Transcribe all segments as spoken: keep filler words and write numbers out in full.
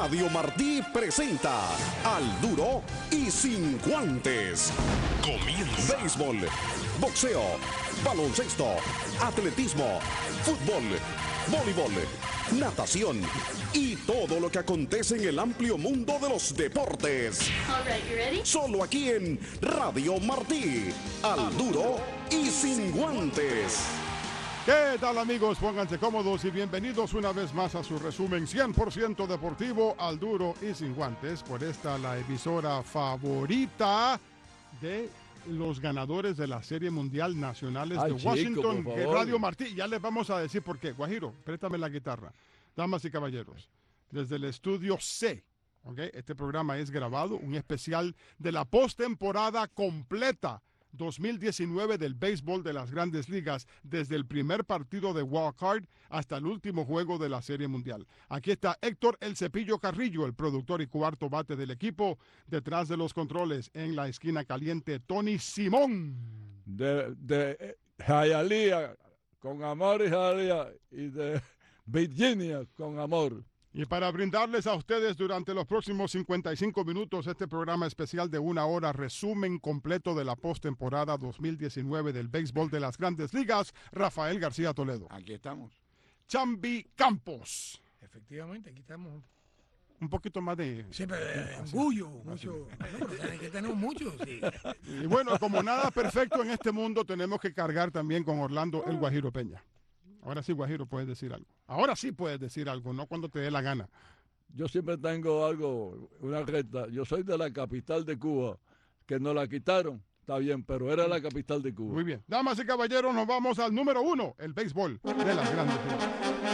Radio Martí presenta Al Duro y Sin Guantes. Comienza. Béisbol, boxeo, baloncesto, atletismo, fútbol, voleibol, natación y todo lo que acontece en el amplio mundo de los deportes. All right, you ready? Solo aquí en Radio Martí. Al Duro y Sin Guantes. ¿Qué tal, amigos? Pónganse cómodos y bienvenidos una vez más a su resumen cien por ciento deportivo Al Duro y Sin Guantes, por esta la emisora favorita de los ganadores de la Serie Mundial Nacionales Ay, de chico, Washington, por que favor. Radio Martí. Ya les vamos a decir por qué. Guajiro, préstame la guitarra. Damas y caballeros, desde el estudio C, ¿okay? Este programa es grabado, un especial de la postemporada completa dos mil diecinueve del béisbol de las Grandes Ligas, desde el primer partido de Wild Card hasta el último juego de la Serie Mundial. Aquí está Héctor El Cepillo Carrillo, el productor y cuarto bate del equipo. Detrás de los controles, en la esquina caliente, Tony Simón. De, de Hialeah con amor y Hialeah, y de Virginia con amor. Y para brindarles a ustedes durante los próximos cincuenta y cinco minutos este programa especial de una hora, resumen completo de la postemporada dos mil diecinueve del béisbol de las Grandes Ligas, Rafael García Toledo. Aquí estamos. Chambi Campos. Efectivamente, aquí estamos. Un poquito más de... Siempre eh, orgullo, mucho. No, pero es que tenemos muchos. Sí. Y bueno, como nada perfecto en este mundo, tenemos que cargar también con Orlando el Guajiro Peña. Ahora sí, Guajiro, puedes decir algo. Ahora sí puedes decir algo, no cuando te dé la gana. Yo siempre tengo algo, una recta. Yo soy de la capital de Cuba, que nos la quitaron, está bien, pero era la capital de Cuba. Muy bien. Damas y caballeros, nos vamos al número uno, el béisbol de las Grandes Ligas.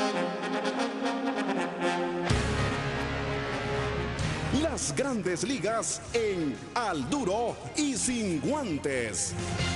Las Grandes Ligas en Al Duro y Sin Guantes.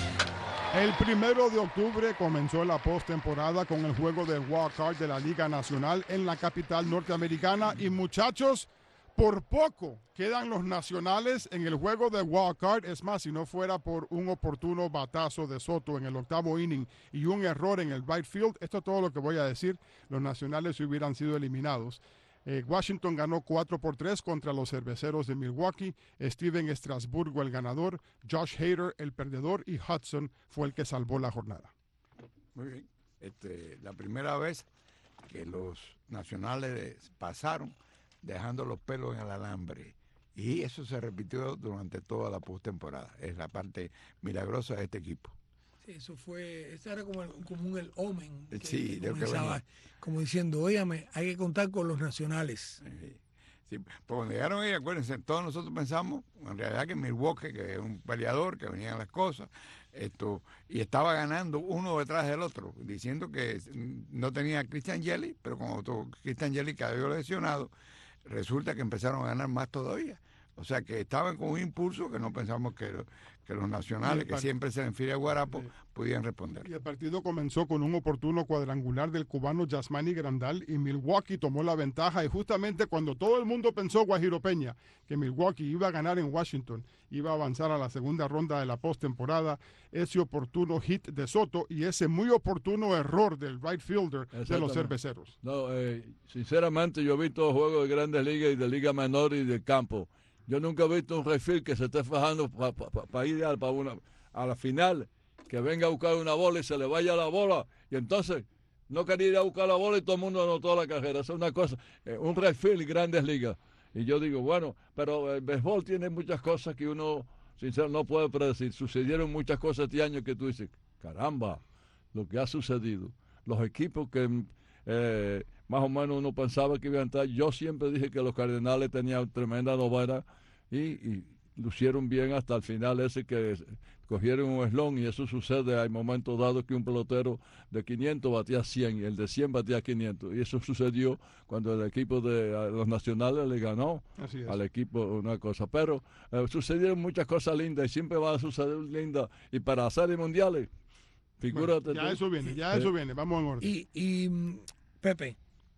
El primero de octubre comenzó la postemporada con el juego de Wild Card de la Liga Nacional en la capital norteamericana. Y muchachos, por poco quedan los nacionales en el juego de Wild Card. Es más, si no fuera por un oportuno batazo de Soto en el octavo inning y un error en el right field, esto es todo lo que voy a decir, los nacionales se hubieran sido eliminados. Eh, Washington ganó cuatro por tres contra los Cerveceros de Milwaukee. Steven Strasburgo el ganador, Josh Hader el perdedor y Hudson fue el que salvó la jornada. Muy bien. Este, la primera vez que los nacionales pasaron dejando los pelos en el alambre. Y eso se repitió durante toda la postemporada. Es la parte milagrosa de este equipo. Sí, eso fue, eso era como, el, como un el omen. Que, Sí, que de lo que comenzaba, venía. como diciendo, óigame, hay que contar con los nacionales. Sí. Sí, pues cuando llegaron ahí, acuérdense, todos nosotros pensamos, en realidad, que Milwaukee, que es un peleador, que venían las cosas, esto, y estaba ganando uno detrás del otro, diciendo que no tenía a Christian Yelich, pero cuando Christian Yelich cayó lesionado, resulta que empezaron a ganar más todavía. O sea que estaban con un impulso que no pensamos que, que los nacionales, que siempre se enfilan a Guarapo, podían responder. Y el partido comenzó con un oportuno cuadrangular del cubano Yasmani Grandal y Milwaukee tomó la ventaja. Y justamente cuando todo el mundo pensó, Guajiro Peña, que Milwaukee iba a ganar en Washington, iba a avanzar a la segunda ronda de la postemporada, ese oportuno hit de Soto y ese muy oportuno error del right fielder de los Cerveceros. No, eh, sinceramente yo he visto juegos de Grandes Ligas y de Liga Menor y de campo. Yo nunca he visto un refil que se esté fajando para pa, pa, pa ir a, pa una, a la final, que venga a buscar una bola y se le vaya la bola, y entonces no quería ir a buscar la bola y todo el mundo anotó la carrera. Eso es una cosa, eh, un refil Grandes Ligas. Y yo digo, bueno, pero el béisbol tiene muchas cosas que uno, sinceramente, no puede predecir. Sucedieron muchas cosas este año que tú dices, caramba, lo que ha sucedido. Los equipos que... Eh, más o menos uno pensaba que iban a entrar. Yo siempre dije que los Cardenales tenían tremenda novena y, y lucieron bien hasta el final ese que cogieron un eslón, y eso sucede. Hay momentos dados que un pelotero de quinientos batía cien y el de cien batía quinientos, y eso sucedió cuando el equipo de los nacionales le ganó al equipo una cosa. Pero eh, sucedieron muchas cosas lindas y siempre va a suceder lindas, y para hacer mundiales, figúrate. Bueno, ya eso viene, ya eso viene, vamos en orden. Y, y Pepe,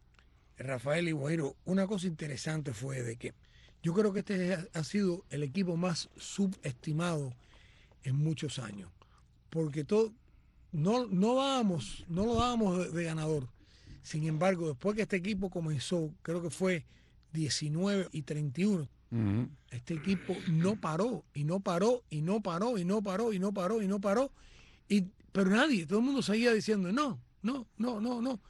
Rafael y Guajiro, una cosa interesante fue de que yo creo que este ha sido el equipo más subestimado en muchos años, porque todo, no, no dábamos, no lo dábamos de, de ganador. Sin embargo, después que este equipo comenzó, creo que fue diecinueve y treinta y uno. Ujú. Este equipo no paró, y no paró, y no paró, y no paró, y no paró, y no paró. Y, pero nadie, todo el mundo seguía diciendo no, no, no, no, no.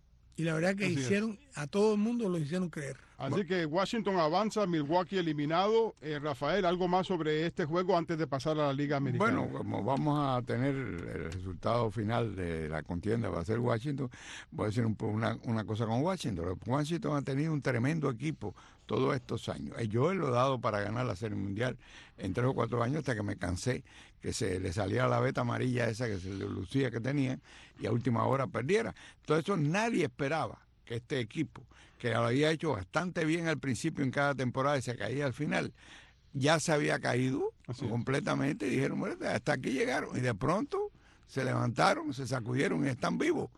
Y la verdad que Así hicieron, es. a todo el mundo lo hicieron creer. Así que Washington avanza, Milwaukee eliminado. Eh, Rafael, ¿algo más sobre este juego antes de pasar a la Liga Americana? Bueno, como vamos a tener el resultado final de la contienda, va a ser Washington, voy a decir un po- una, una cosa con Washington. Washington ha tenido un tremendo equipo todos estos años. Eh, Yo lo he dado para ganar la Serie Mundial en tres o cuatro años hasta que me cansé, que se le salía la veta amarilla esa que se le lucía que tenía y a última hora perdiera. Entonces eso nadie esperaba que este equipo, que lo había hecho bastante bien al principio en cada temporada y se caía al final, ya se había caído Así es. completamente y dijeron, bueno, hasta aquí llegaron. Y de pronto se levantaron, se sacudieron y están vivos.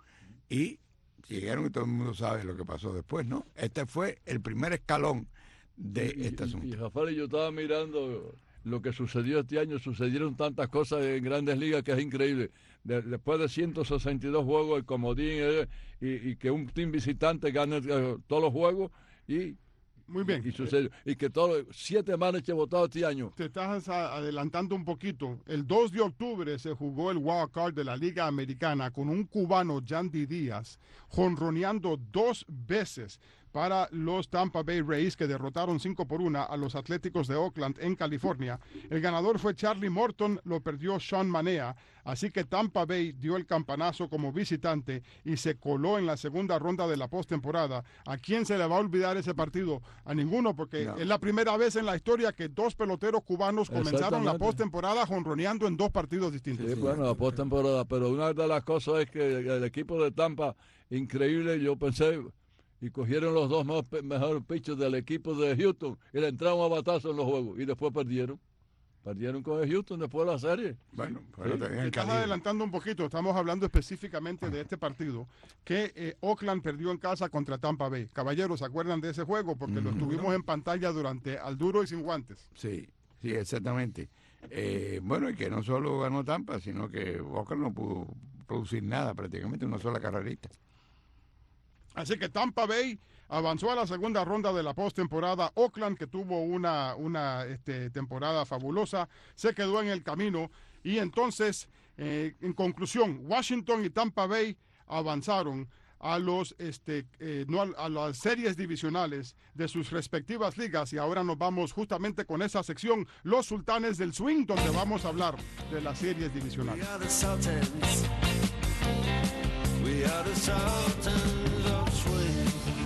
Y llegaron y todo el mundo sabe lo que pasó después, ¿no? Este fue el primer escalón de Y- este y- asunto. Y, Rafael, yo estaba mirando lo que sucedió este año. Sucedieron tantas cosas en Grandes Ligas que es increíble. De- después de ciento sesenta y dos juegos, el comodín, eh, y, y que un team visitante gane eh, todos los juegos y, Muy bien. y, sucedió. Y que todos siete managers votados este año. Te estás a- adelantando un poquito. El dos de octubre se jugó el wild card de la Liga Americana con un cubano, Yandy Díaz, jonroneando dos veces para los Tampa Bay Rays, que derrotaron cinco por una a los Atléticos de Oakland en California. El ganador fue Charlie Morton, lo perdió Sean Manea, así que Tampa Bay dio el campanazo como visitante y se coló en la segunda ronda de la postemporada. ¿A quién se le va a olvidar ese partido? A ninguno, porque No. es la primera vez en la historia que dos peloteros cubanos comenzaron la Exactamente. postemporada jonroneando en dos partidos distintos. Sí, bueno, la postemporada, pero una de las cosas es que el equipo de Tampa, increíble, yo pensé, y cogieron los dos mejor- mejores pitchers del equipo de Houston y le entraron a batazo en los juegos y después perdieron. Perdieron con el Houston después de la serie. Bueno, pero Sí. tenían Te estás calibre. adelantando un poquito, estamos hablando específicamente de este partido que eh, Oakland perdió en casa contra Tampa Bay. Caballeros, ¿se acuerdan de ese juego? Porque lo Mm. tuvimos en pantalla durante al duro y sin guantes. Sí, sí, exactamente. Eh, bueno, y que no solo ganó Tampa, sino que Oakland no pudo producir nada, prácticamente una sola carrerita. Así que Tampa Bay avanzó a la segunda ronda de la postemporada. Oakland, que tuvo una, una este, temporada fabulosa, se quedó en el camino. Y entonces, eh, en conclusión, Washington y Tampa Bay avanzaron a los este eh, no a, a las series divisionales de sus respectivas ligas, y ahora nos vamos justamente con esa sección, los Sultanes del Swing, donde vamos a hablar de las series divisionales. We are the Sultans. We are the Sultans of Swing.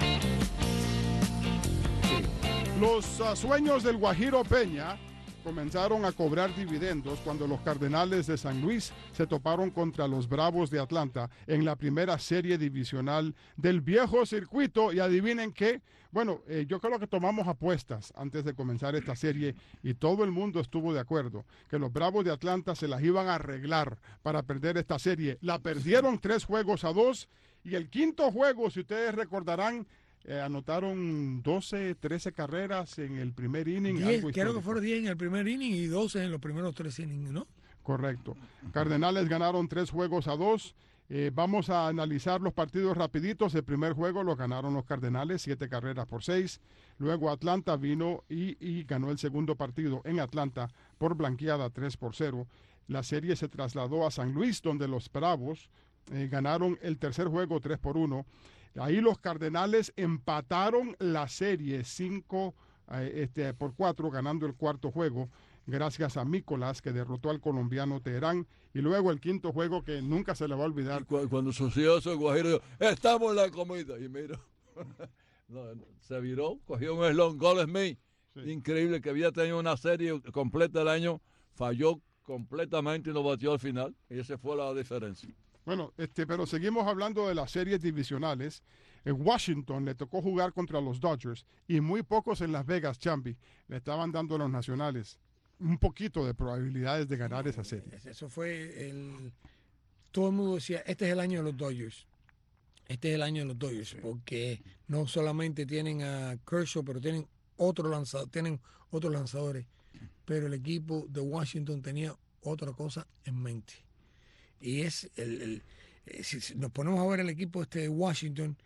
Los uh, sueños del Guajiro Peña comenzaron a cobrar dividendos cuando los Cardenales de San Luis se toparon contra los Bravos de Atlanta en la primera serie divisional del viejo circuito. Y adivinen qué, bueno, eh, yo creo que tomamos apuestas antes de comenzar esta serie y todo el mundo estuvo de acuerdo que los Bravos de Atlanta se las iban a arreglar para perder esta serie. La perdieron tres juegos a dos, y el quinto juego, si ustedes recordarán, Eh, anotaron doce, trece carreras en el primer inning. diez, algo creo que histórico. fueron diez en el primer inning y doce en los primeros tres innings, ¿no? Correcto. Cardenales ganaron tres juegos a dos. Eh, vamos a analizar los partidos rapiditos. El primer juego lo ganaron los Cardenales, siete carreras por seis. Luego Atlanta vino y, y ganó el segundo partido en Atlanta por blanqueada tres por cero. La serie se trasladó a San Luis, donde los Bravos eh, ganaron el tercer juego tres por uno. Ahí los Cardenales empataron la serie cinco eh, este, por cuatro, ganando el cuarto juego, gracias a Mícolas, que derrotó al colombiano Teherán. Y luego el quinto juego, que nunca se le va a olvidar. Cu- Cuando sucedió eso, el Guajiro dijo, estamos en la comida. Y mira, no, no, se viró, cogió un slon, Gold Smith, Sí. increíble, que había tenido una serie completa el año, falló completamente y no batió al final. Y esa fue la diferencia. Bueno, este, pero seguimos hablando de las series divisionales. En Washington le tocó jugar contra los Dodgers y muy pocos en Las Vegas, Chambi, le estaban dando a los nacionales un poquito de probabilidades de ganar esa serie. Eso fue el... Todo el mundo decía, este es el año de los Dodgers. Este es el año de los Dodgers, porque no solamente tienen a Kershaw, pero tienen otro lanzador, tienen otros lanzadores. Pero el equipo de Washington tenía otra cosa en mente. Y es el, el- eh, si, si nos ponemos a ver el equipo este de Washington,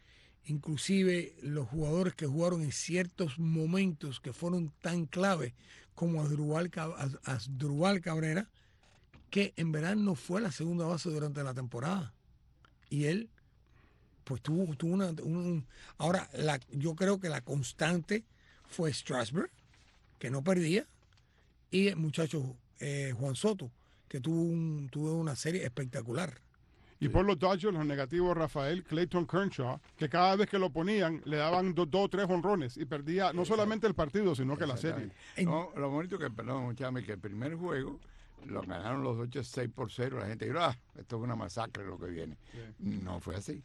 inclusive los jugadores que jugaron en ciertos momentos que fueron tan clave como Asdrúbal, Asdrúbal Cabrera, que en verdad no fue la segunda base durante la temporada. Y él, pues tuvo, tuvo una... Un, ahora, la, yo creo que la constante fue Strasburg, que no perdía, y el muchacho eh, Juan Soto, que tuvo, un, tuvo una serie espectacular. Y por los Dodgers, los negativos, Rafael, Clayton Kershaw, que cada vez que lo ponían le daban dos o tres honrones y perdía no solamente el partido, sino que la serie. No, lo bonito que, perdón, Chame, que el primer juego lo ganaron los Dodgers seis por cero. La gente dijo, ah, esto es una masacre lo que viene. Sí. No fue así.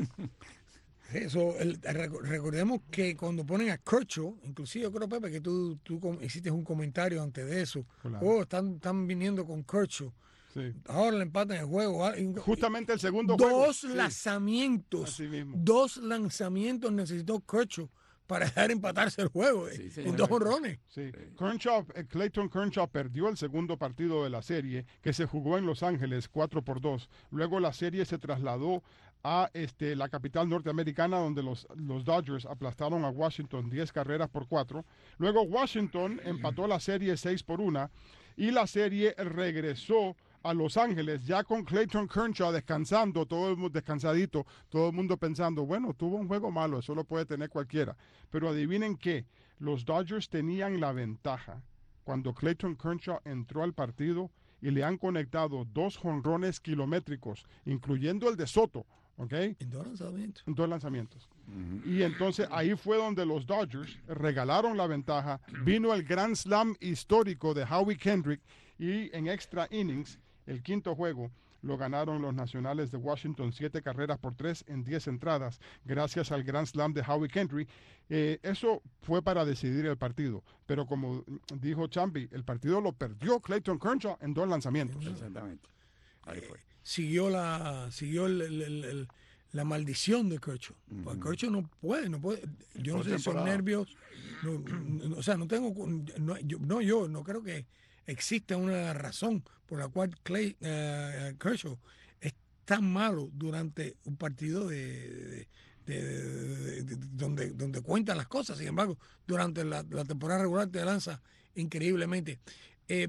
Eso, el, recordemos que cuando ponen a Kershaw, inclusive yo creo, Pepe, que tú, tú hiciste un comentario antes de eso. Claro. Oh, están, están viniendo con Kershaw. Sí. Ahora le empatan el juego. Justamente el segundo dos juego. Dos lanzamientos. Sí. Dos lanzamientos necesitó Kershaw para dejar empatarse el juego sí, en señor. dos honrones. Sí. Kershaw, Clayton Kershaw perdió el segundo partido de la serie que se jugó en Los Ángeles cuatro por dos. Luego la serie se trasladó a este, la capital norteamericana, donde los, los Dodgers aplastaron a Washington diez carreras por cuatro. Luego Washington empató la serie seis por uno y la serie regresó a Los Ángeles, ya con Clayton Kershaw descansando, todo el mundo descansadito, todo el mundo pensando, bueno, tuvo un juego malo, eso lo puede tener cualquiera. Pero adivinen qué, los Dodgers tenían la ventaja cuando Clayton Kershaw entró al partido y le han conectado dos jonrones kilométricos, incluyendo el de Soto, ¿ok? En dos lanzamientos. En dos lanzamientos. Uh-huh. Y entonces ahí fue donde los Dodgers regalaron la ventaja, vino el Grand Slam histórico de Howie Kendrick y en extra innings, el quinto juego, lo ganaron los Nacionales de Washington, siete carreras por tres en diez entradas, gracias al Grand Slam de Howie Kendrick. Eh, eso fue para decidir el partido, pero como dijo Champi, el partido lo perdió Clayton Kershaw en dos lanzamientos. Exactamente. Ahí fue. Eh, siguió la, siguió el, el, el, el, la maldición de Kershaw. Uh-huh. Pues Kershaw no puede, no puede. Yo no sé si son nervios. No, no, o sea, no tengo, no yo, no, yo no creo que existe una razón por la cual Clay, uh, Kershaw es tan malo durante un partido de, de, de, de, de, de donde, donde cuentan las cosas. Sin embargo, durante la, la temporada regular te lanza increíblemente. Eh,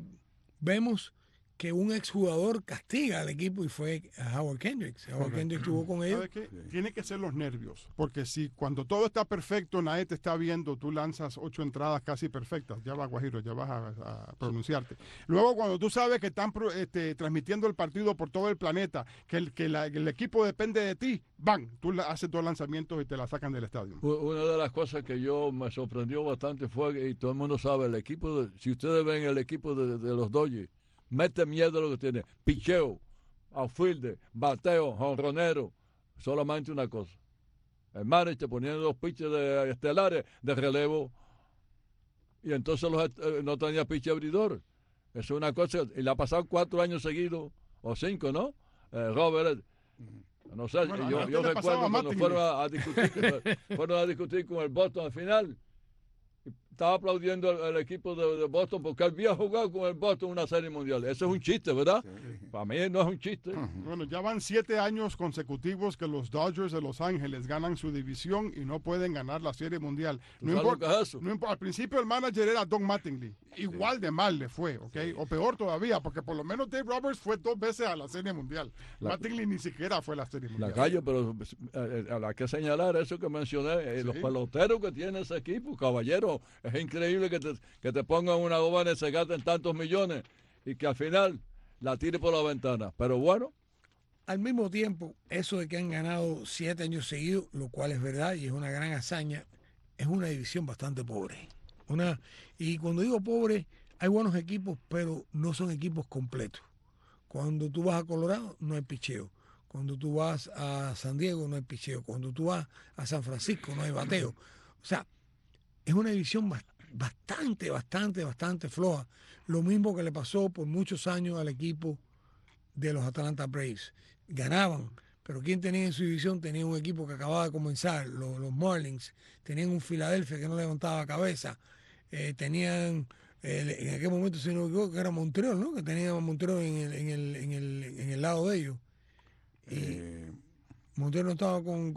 vemos que un exjugador castiga al equipo y fue a Howard Kendrick. Howard okay. Kendrick estuvo con ellos. ¿Sabe qué? Sí. Tiene que ser los nervios, porque si cuando todo está perfecto, nadie te está viendo, tú lanzas ocho entradas casi perfectas, ya vas, Guajiro, ya vas a, a pronunciarte. Luego cuando tú sabes que están este, transmitiendo el partido por todo el planeta, que el, que la, el equipo depende de ti, ¡bam! Tú haces dos lanzamientos y te la sacan del estadio. Una de las cosas que yo me sorprendió bastante fue que, y todo el mundo sabe, el equipo, de, si ustedes ven el equipo de, de los Dodgers, mete miedo a lo que tiene. Picheo, outfielder, bateo, jonronero. Solamente una cosa. El manager poniendo dos pitches de estelares de relevo. Y entonces los, eh, no tenía pitch abridor. Eso es una cosa. Y le ha pasado cuatro años seguidos, o cinco, ¿no? Eh, Robert. No sé, bueno, yo, yo recuerdo cuando fueron a, a discutir, fueron a discutir con el Boston al final. Estaba aplaudiendo al, al equipo de, de Boston porque había jugado con el Boston una serie mundial. Eso es un chiste, ¿verdad? Sí. Para mí no es un chiste. Bueno, ya van siete años consecutivos que los Dodgers de Los Ángeles ganan su división y no pueden ganar la serie mundial. No importa, es eso? No importa. Al principio el manager era Don Mattingly. Igual sí. de mal le fue, ¿ok? Sí. O peor todavía, porque por lo menos Dave Roberts fue dos veces a la serie mundial. La, Mattingly ni siquiera fue a la serie mundial. La calle, pero eh, a la que señalar eso que mencioné, eh, sí. los peloteros que tiene ese equipo, caballero, es increíble que te, que te pongan una goma y se gasten tantos millones y que al final la tire por la ventana. Pero bueno. Al mismo tiempo, eso de que han ganado siete años seguidos, lo cual es verdad y es una gran hazaña, es una división bastante pobre. Una, y cuando digo pobre, hay buenos equipos, pero no son equipos completos. Cuando tú vas a Colorado, no hay picheo. Cuando tú vas a San Diego, no hay picheo. Cuando tú vas a San Francisco, no hay bateo. O sea, es una división bastante, bastante, bastante floja. Lo mismo que le pasó por muchos años al equipo de los Atlanta Braves. Ganaban, pero ¿quién tenía en su división? Tenía un equipo que acababa de comenzar, los, los Marlins. Tenían un Philadelphia que no levantaba cabeza. Eh, tenían, eh, en aquel momento, si no me equivoco, que era Montreal, ¿no? Que tenía Montreal en el, en el, en el, en el lado de ellos. Y, eh, Montiel no estaba con,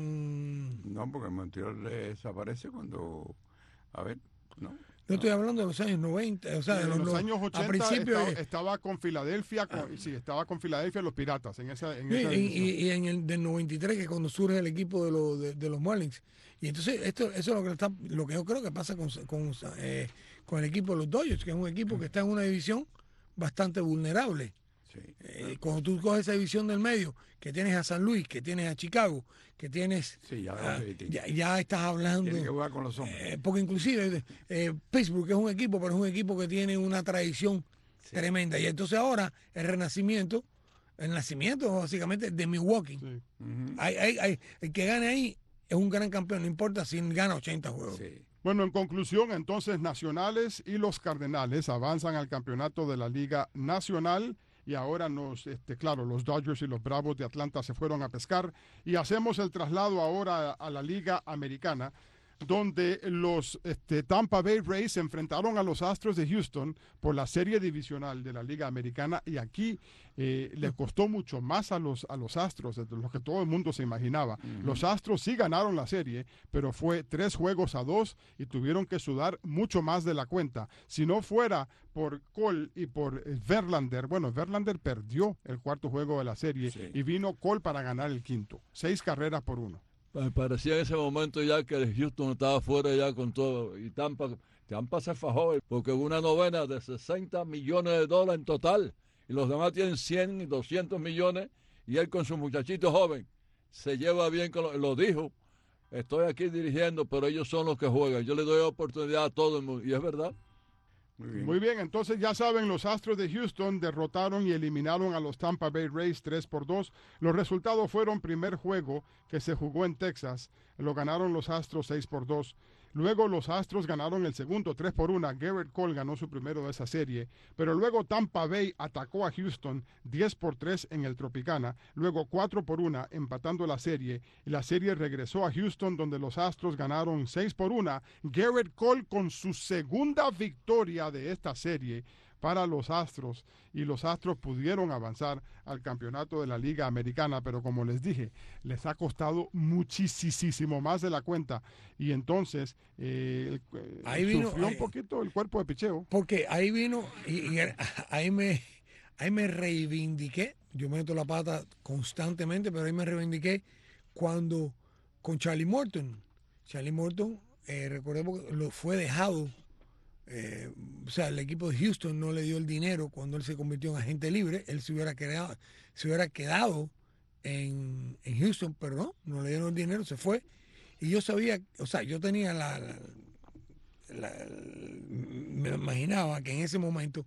con... No, porque Montiel desaparece cuando... A ver, no. Yo estoy hablando de los años noventa, o sea, de en los, los no- años a ochenta principios estaba, de- estaba con Filadelfia, con- sí, estaba con Filadelfia los Piratas en esa, en y, esa y- división. y- y en el del noventa y tres, que cuando surge el equipo de, los de, de los Marlins. Y entonces, esto eso es lo que, está, lo que yo creo que pasa con, con, eh, con el equipo de los Dodgers, que es un equipo que está en una división bastante vulnerable. Sí. Eh, cuando tú coges esa división del medio, que tienes a San Luis, que tienes a Chicago, que tienes... Sí, ya, ah, sí, sí. ya, ya estás hablando... Tiene que jugar con los hombres. Eh, porque inclusive eh, Pittsburgh es un equipo, pero es un equipo que tiene una tradición tremenda. Y entonces ahora el renacimiento, el nacimiento básicamente de Milwaukee. Sí. Ujú. Hay, hay, hay- el que gane ahí es un gran campeón, no importa si gana ochenta juegos. Sí. Bueno, en conclusión, entonces Nacionales y los Cardenales avanzan al campeonato de la Liga Nacional y ahora nos, este, claro, los Dodgers y los Bravos de Atlanta se fueron a pescar y hacemos el traslado ahora a, a la Liga Americana, donde los este, Tampa Bay Rays se enfrentaron a los Astros de Houston por la serie divisional de la Liga Americana y aquí eh, le costó mucho más a los, a los Astros de lo que todo el mundo se imaginaba. Los Astros sí ganaron la serie, pero fue tres juegos a dos y tuvieron que sudar mucho más de la cuenta. Si no fuera por Cole y por eh, Verlander, bueno, Verlander perdió el cuarto juego de la serie Sí. y vino Cole para ganar el quinto. Seis carreras por uno. Me parecía en ese momento ya que el Houston estaba fuera ya con todo. Y Tampa, Tampa se fajó porque hubo una novena de sesenta millones de dólares en total. Y los demás tienen cien y doscientos millones. Y él con su muchachito joven se lleva bien con lo, lo dijo. Estoy aquí dirigiendo, pero ellos son los que juegan. Yo le doy oportunidad a todo el mundo. Y es verdad. Muy bien. Muy bien, entonces ya saben, los Astros de Houston derrotaron y eliminaron a los Tampa Bay Rays tres por dos. Los resultados fueron: primer juego que se jugó en Texas, lo ganaron los Astros seis por dos. Luego los Astros ganaron el segundo tres por uno. Garrett Cole ganó su primero de esa serie. Pero luego Tampa Bay atacó a Houston diez por tres en el Tropicana. Luego cuatro por uno empatando la serie. Y la serie regresó a Houston donde los Astros ganaron seis por uno. Garrett Cole con su segunda victoria de esta serie para los Astros y los Astros pudieron avanzar al campeonato de la Liga Americana, pero como les dije, les ha costado muchísimo más de la cuenta y entonces eh, eh, Ahí vino, sufrió ahí- un poquito el cuerpo de picheo. Porque ahí vino y, y ahí me ahí me reivindiqué. Yo meto la pata constantemente, pero ahí me reivindiqué cuando con Charlie Morton. Charlie Morton, eh, recordemos que lo fue dejado. eh, o sea, el equipo de Houston no le dio el dinero cuando él se convirtió en agente libre. Él se hubiera quedado, se hubiera quedado en, en Houston, pero no, no le dieron el dinero, se fue. Y yo sabía, o sea, yo tenía la, la- la- me imaginaba que en ese momento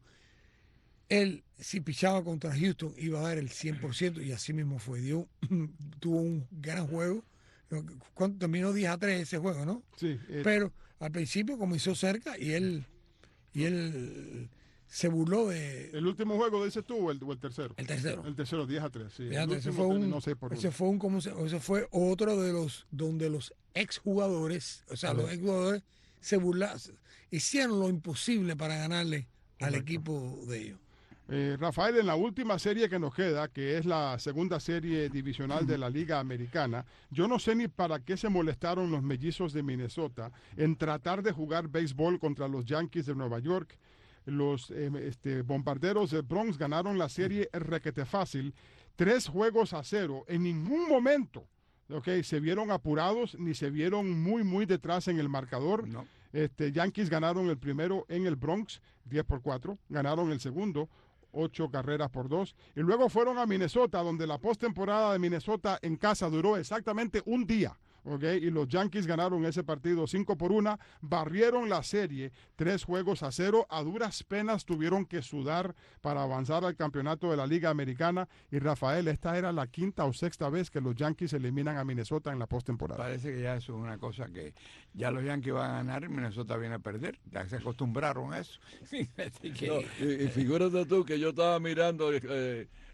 él, si pichaba contra Houston, iba a dar el cien por ciento y así mismo fue. Dio, tuvo un gran juego. ¿Cuánto? Terminó diez a tres ese juego, ¿no? Sí, eh, Pero al principio comenzó cerca y él, y él se burló de el último juego, dices tú, o el, o el tercero. el tercero. El tercero, diez a tres. Sí. Fíjate, el ese último fue un, terminó seis por ese uno. fue un, ¿cómo se- ese fue otro de los donde los exjugadores, o sea, los exjugadores se burlaron, hicieron lo imposible para ganarle al Correcto. equipo de ellos. Eh, Rafael, en la última serie que nos queda, que es la segunda serie divisional de la Liga Americana, yo no sé ni para qué se molestaron los mellizos de Minnesota en tratar de jugar béisbol contra los Yankees de Nueva York. Los eh, este, bombarderos del Bronx ganaron la serie requete fácil, tres juegos a cero. En ningún momento, okay, se vieron apurados ni se vieron muy, muy detrás en el marcador. No. Este, Yankees ganaron el primero en el Bronx, diez por cuatro. Ganaron el segundo, ocho carreras por dos. Y luego fueron a Minnesota, donde la postemporada de Minnesota en casa duró exactamente un día. ¿Okay? Y los Yankees ganaron ese partido cinco por uno, barrieron la serie tres juegos a cero, a duras penas tuvieron que sudar para avanzar al campeonato de la Liga Americana. Y Rafael, esta era la quinta o sexta vez que los Yankees eliminan a Minnesota en la postemporada. Parece que ya eso es una cosa que ya los Yankees van a ganar y Minnesota viene a perder. Ya se acostumbraron a eso. Así que- No, y, y figúrate tú que yo estaba mirando eh,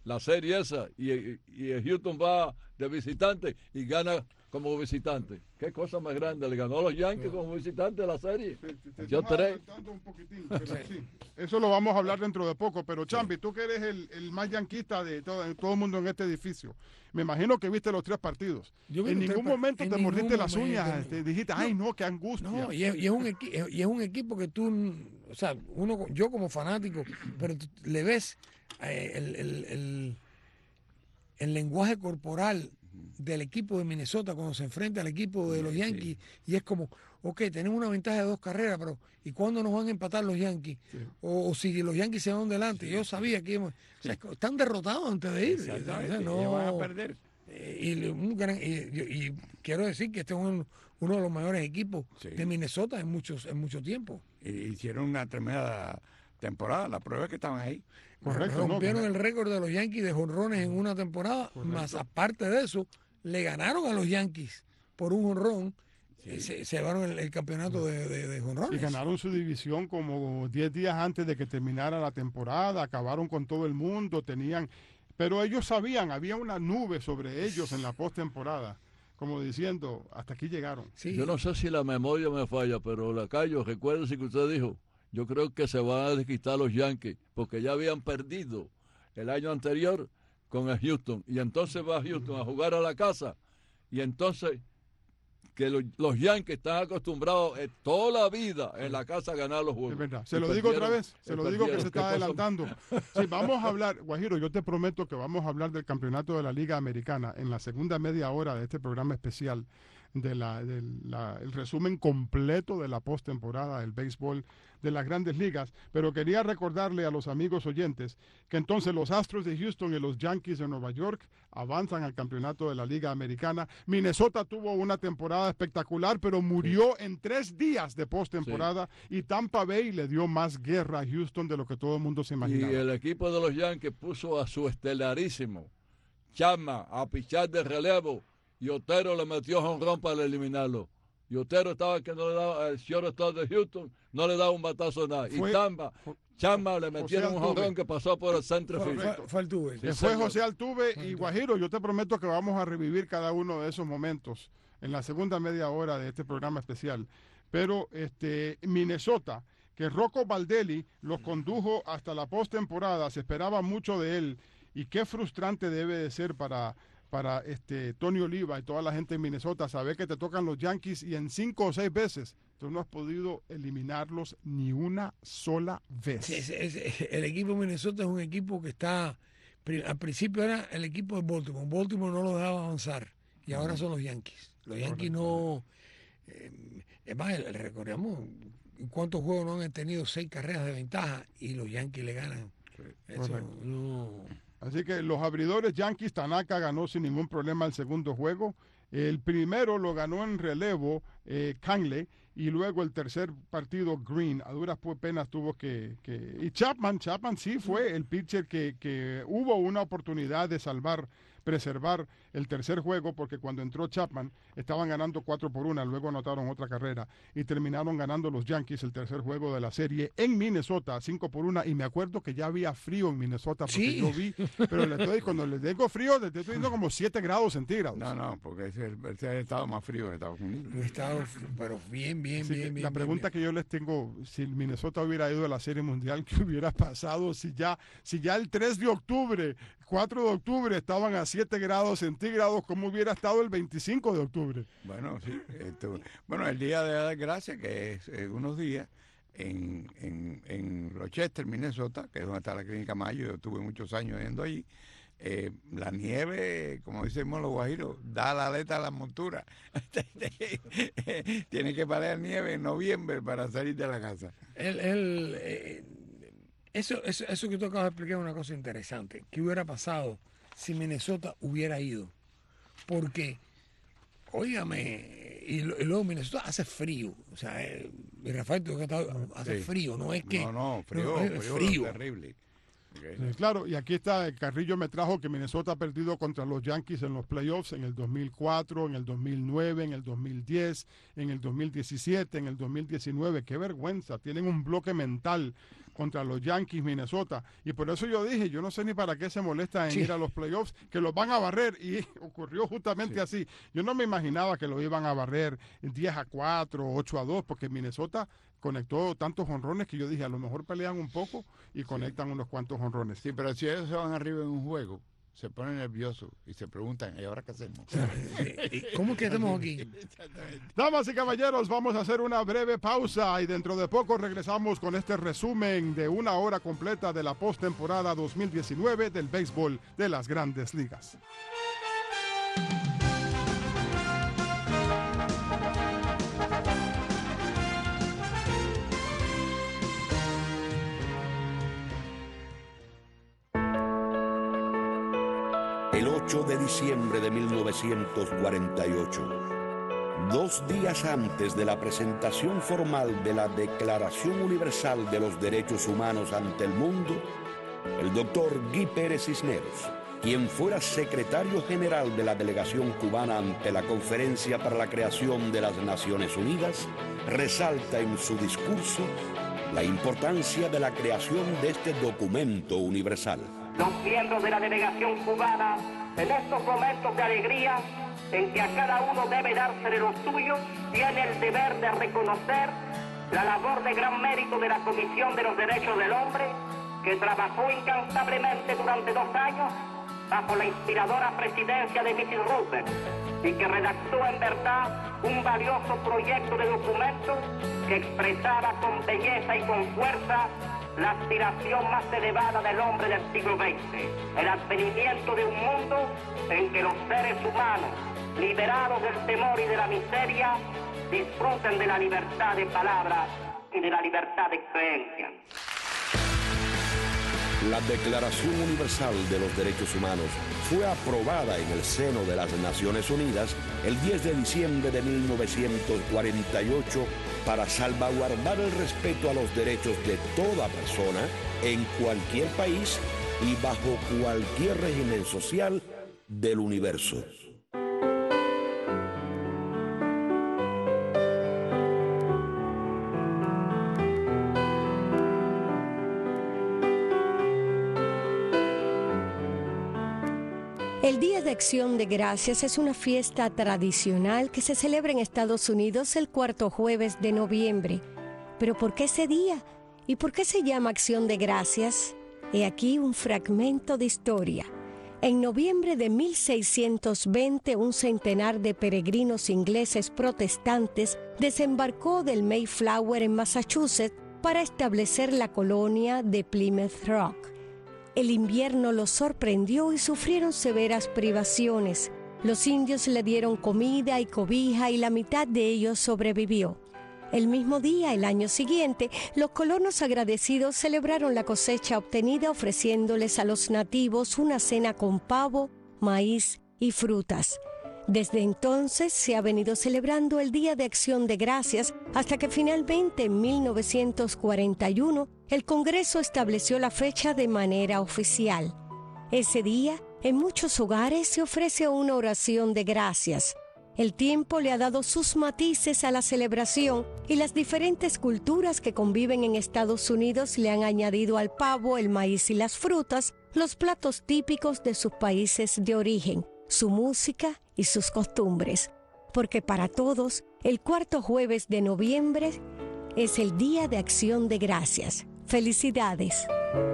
la serie esa y, y, y el Houston va de visitante y gana como visitante. Qué cosa más grande, le ganó a los Yankees como visitante de la serie. Te- te- te Yo estás tres. adelantando un poquitín, pero sí. Eso lo vamos a hablar dentro de poco. Pero Champi, tú que eres el, el más yanquista de todo, de todo el mundo en este edificio, me imagino que viste los tres partidos. Yo vi En los tres ningún par- momento en te ningún mordiste las momento, uñas, no. te dijiste, ay no, qué angustia. No, y es, y es un equi- y es un equipo que tú, o sea, uno, yo como fanático, pero tú le ves eh, el, el- el- el lenguaje corporal del equipo de Minnesota cuando se enfrenta al equipo de los Yankees y es como, ok, tenemos una ventaja de dos carreras, pero ¿y cuándo nos van a empatar los Yankees? O, o si los Yankees se van delante. Yo sabía que íbamos- o sea, están derrotados antes de ir. O sea, Exactamente, no- ellos van a perder. eh, y, le- un gran- y- y- y quiero decir que este es un- uno de los mejores equipos Sí. de Minnesota en muchos en mucho tiempo. Y hicieron una tremenda temporada. La prueba es que estaban ahí. Correcto, ¿no? Rompieron el récord de los Yankees de jonrones en una temporada, más aparte de eso, le ganaron a los Yankees por un jonrón. eh, Se, se llevaron el, el campeonato de, de, de Y jonrones. ganaron su división como diez días antes de que terminara la temporada, acabaron con todo el mundo, tenían, pero ellos sabían, había una nube sobre ellos en la postemporada, como diciendo, hasta aquí llegaron. Sí. Yo no sé si la memoria me falla, pero Lacayo, recuérdese que usted dijo, yo creo que se van a desquitar los Yankees, porque ya habían perdido el año anterior con el Houston, y entonces va Houston a jugar a la casa, y entonces que lo- los Yankees están acostumbrados eh, toda la vida en la casa a ganar los juegos. Es verdad. Se Y lo digo otra perdieron, vez, se y lo digo que perdieron. se está ¿Qué pasó? adelantando. Sí, vamos a hablar, Guajiro, yo te prometo que vamos a hablar del campeonato de la Liga Americana en la segunda media hora de este programa especial, de la, del la- el resumen completo de la postemporada del béisbol de las grandes ligas, pero quería recordarle a los amigos oyentes que entonces los Astros de Houston y los Yankees de Nueva York avanzan al campeonato de la Liga Americana. Minnesota tuvo una temporada espectacular, pero murió en tres días de postemporada y Tampa Bay le dio más guerra a Houston de lo que todo el mundo se Y imaginaba. el equipo de los Yankees puso a su estelarísimo Chapman a pichar de relevo y Otero le metió jonrón para eliminarlo. Y Otero estaba que no le daba, el shortstop de Houston no le daba un batazo a nada. Fue- y Tampa, fue- Chapman le metieron un Altuve. jonrón que pasó por el center Fue, field. fue- fue Altuve. Que Sí, fue señor. José Altuve y Guajiro. Yo te prometo que vamos a revivir cada uno de esos momentos en la segunda media hora de este programa especial. Pero este Minnesota, que Rocco Baldelli los condujo hasta la postemporada, se esperaba mucho de él y qué frustrante debe de ser para para este Tony Oliva y toda la gente en Minnesota saber que te tocan los Yankees y en cinco o seis veces tú no has podido eliminarlos ni una sola vez. Sí, ese- ese- el equipo de Minnesota es un equipo que está, pri- al principio era el equipo de Baltimore, Baltimore no lo dejaba avanzar y ahora son los Yankees. Los Yankees no, eh, es más, el- recordemos cuántos juegos no han tenido seis carreras de ventaja y los Yankees le ganan. Eso correcto. no- Así que los abridores Yankees, Tanaka ganó sin ningún problema el segundo juego. El primero lo ganó en relevo eh, Cangle y luego el tercer partido Green. A duras pu- penas tuvo que, que... Y Chapman, Chapman sí fue el pitcher que, que hubo una oportunidad de salvar, preservar el tercer juego porque cuando entró Chapman estaban ganando cuatro por una, luego anotaron otra carrera y terminaron ganando los Yankees el tercer juego de la serie en Minnesota, cinco por una. Y me acuerdo que ya había frío en Minnesota porque Sí. yo vi, pero le estoy, cuando les digo frío, les estoy diciendo como siete grados centígrados. No, no, porque ese es el, ese es el estado más frío de Estados Unidos. un estado, pero bien, bien, Así que bien, bien. la bien, pregunta bien. que yo les tengo, si Minnesota hubiera ido a la Serie Mundial, ¿qué hubiera pasado si ya, si ya el tres de octubre, cuatro de octubre estaban a siete grados centígrados, cómo hubiera estado el veinticinco de octubre? Bueno, sí. esto- bueno, el día de dar gracias, que es eh, unos días, en, en, en Rochester, Minnesota, que es donde está la Clínica Mayo, yo estuve muchos años yendo allí. eh, la nieve, como decimos los guajiros, da la aleta a la montura. Tiene que parar nieve en noviembre para salir de la casa. El- el, eh, eso, eso, eso que tú acabas de explicar es una cosa interesante. ¿Qué hubiera pasado si Minnesota hubiera ido? Porque, óigame, y, lo- y luego Minnesota hace frío. O sea, eh, y Rafael, tú que estás- hace Sí. frío, no es que... No, no, frío, no, es frío, frío. terrible. Ok. Eh, claro, y aquí está, el Carrillo me trajo que Minnesota ha perdido contra los Yankees en los playoffs en el dos mil cuatro, en el dos mil nueve, en el dos mil diez, en el dos mil diecisiete, en el dos mil diecinueve. Qué vergüenza, tienen un bloque mental contra los Yankees, Minnesota. Y por eso yo dije, yo no sé ni para qué se molesta en Sí. ir a los playoffs, que los van a barrer. Y ocurrió justamente Sí. así. Yo no me imaginaba que lo iban a barrer diez a cuatro, ocho a dos, porque Minnesota conectó tantos jonrones que yo dije, a lo mejor pelean un poco y conectan unos cuantos jonrones. Sí, pero si ellos se van arriba en un juego, se ponen nerviosos y se preguntan, ¿y ahora qué hacemos? ¿Cómo que estamos aquí? Damas y caballeros, vamos a hacer una breve pausa y dentro de poco regresamos con este resumen de una hora completa de la postemporada dos mil diecinueve del béisbol de las Grandes Ligas. El ocho de diciembre de mil novecientos cuarenta y ocho, dos días antes de la presentación formal de la Declaración Universal de los Derechos Humanos ante el mundo, el doctor Guy Pérez Cisneros, quien fuera secretario general de la delegación cubana ante la Conferencia para la Creación de las Naciones Unidas, resalta en su discurso la importancia de la creación de este documento universal. Los miembros de la delegación cubana, en estos momentos de alegría, en que a cada uno debe dársele lo suyo, tiene el deber de reconocer la labor de gran mérito de la Comisión de los Derechos del Hombre, que trabajó incansablemente durante dos años bajo la inspiradora presidencia de missus Roosevelt y que redactó en verdad un valioso proyecto de documento que expresaba con belleza y con fuerza la aspiración más elevada del hombre del siglo veinte, el advenimiento de un mundo en que los seres humanos, liberados del temor y de la miseria, disfruten de la libertad de palabra y de la libertad de creencia. La Declaración Universal de los Derechos Humanos fue aprobada en el seno de las Naciones Unidas el diez de diciembre de mil novecientos cuarenta y ocho para salvaguardar el respeto a los derechos de toda persona en cualquier país y bajo cualquier régimen social del universo. El Día de Acción de Gracias es una fiesta tradicional que se celebra en Estados Unidos el cuarto jueves de noviembre. ¿Pero por qué ese día? ¿Y por qué se llama Acción de Gracias? He aquí un fragmento de historia. En noviembre de mil seiscientos veinte, un centenar de peregrinos ingleses protestantes desembarcó del Mayflower en Massachusetts para establecer la colonia de Plymouth Rock. El invierno los sorprendió y sufrieron severas privaciones. Los indios le dieron comida y cobija y la mitad de ellos sobrevivió. El mismo día, el año siguiente, los colonos agradecidos celebraron la cosecha obtenida ofreciéndoles a los nativos una cena con pavo, maíz y frutas. Desde entonces se ha venido celebrando el Día de Acción de Gracias hasta que finalmente en mil novecientos cuarenta y uno el Congreso estableció la fecha de manera oficial. Ese día, en muchos hogares se ofrece una oración de gracias. El tiempo le ha dado sus matices a la celebración y las diferentes culturas que conviven en Estados Unidos le han añadido al pavo, el maíz y las frutas los platos típicos de sus países de origen, su música y sus costumbres. Porque para todos, el cuarto jueves de noviembre es el Día de Acción de Gracias. ¡Felicidades!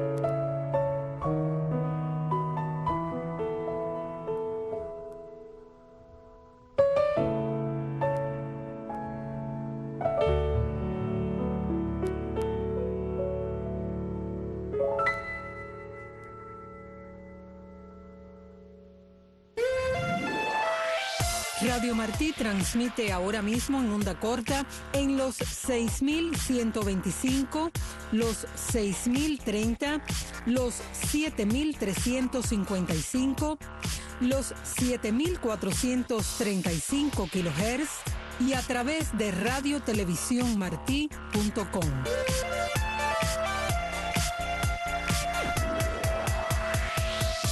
Radio Martí transmite ahora mismo en onda corta en los seis mil ciento veinticinco, los seis mil treinta, los siete mil trescientos cincuenta y cinco, los siete mil cuatrocientos treinta y cinco kilohertz y a través de radio televisión martí punto com.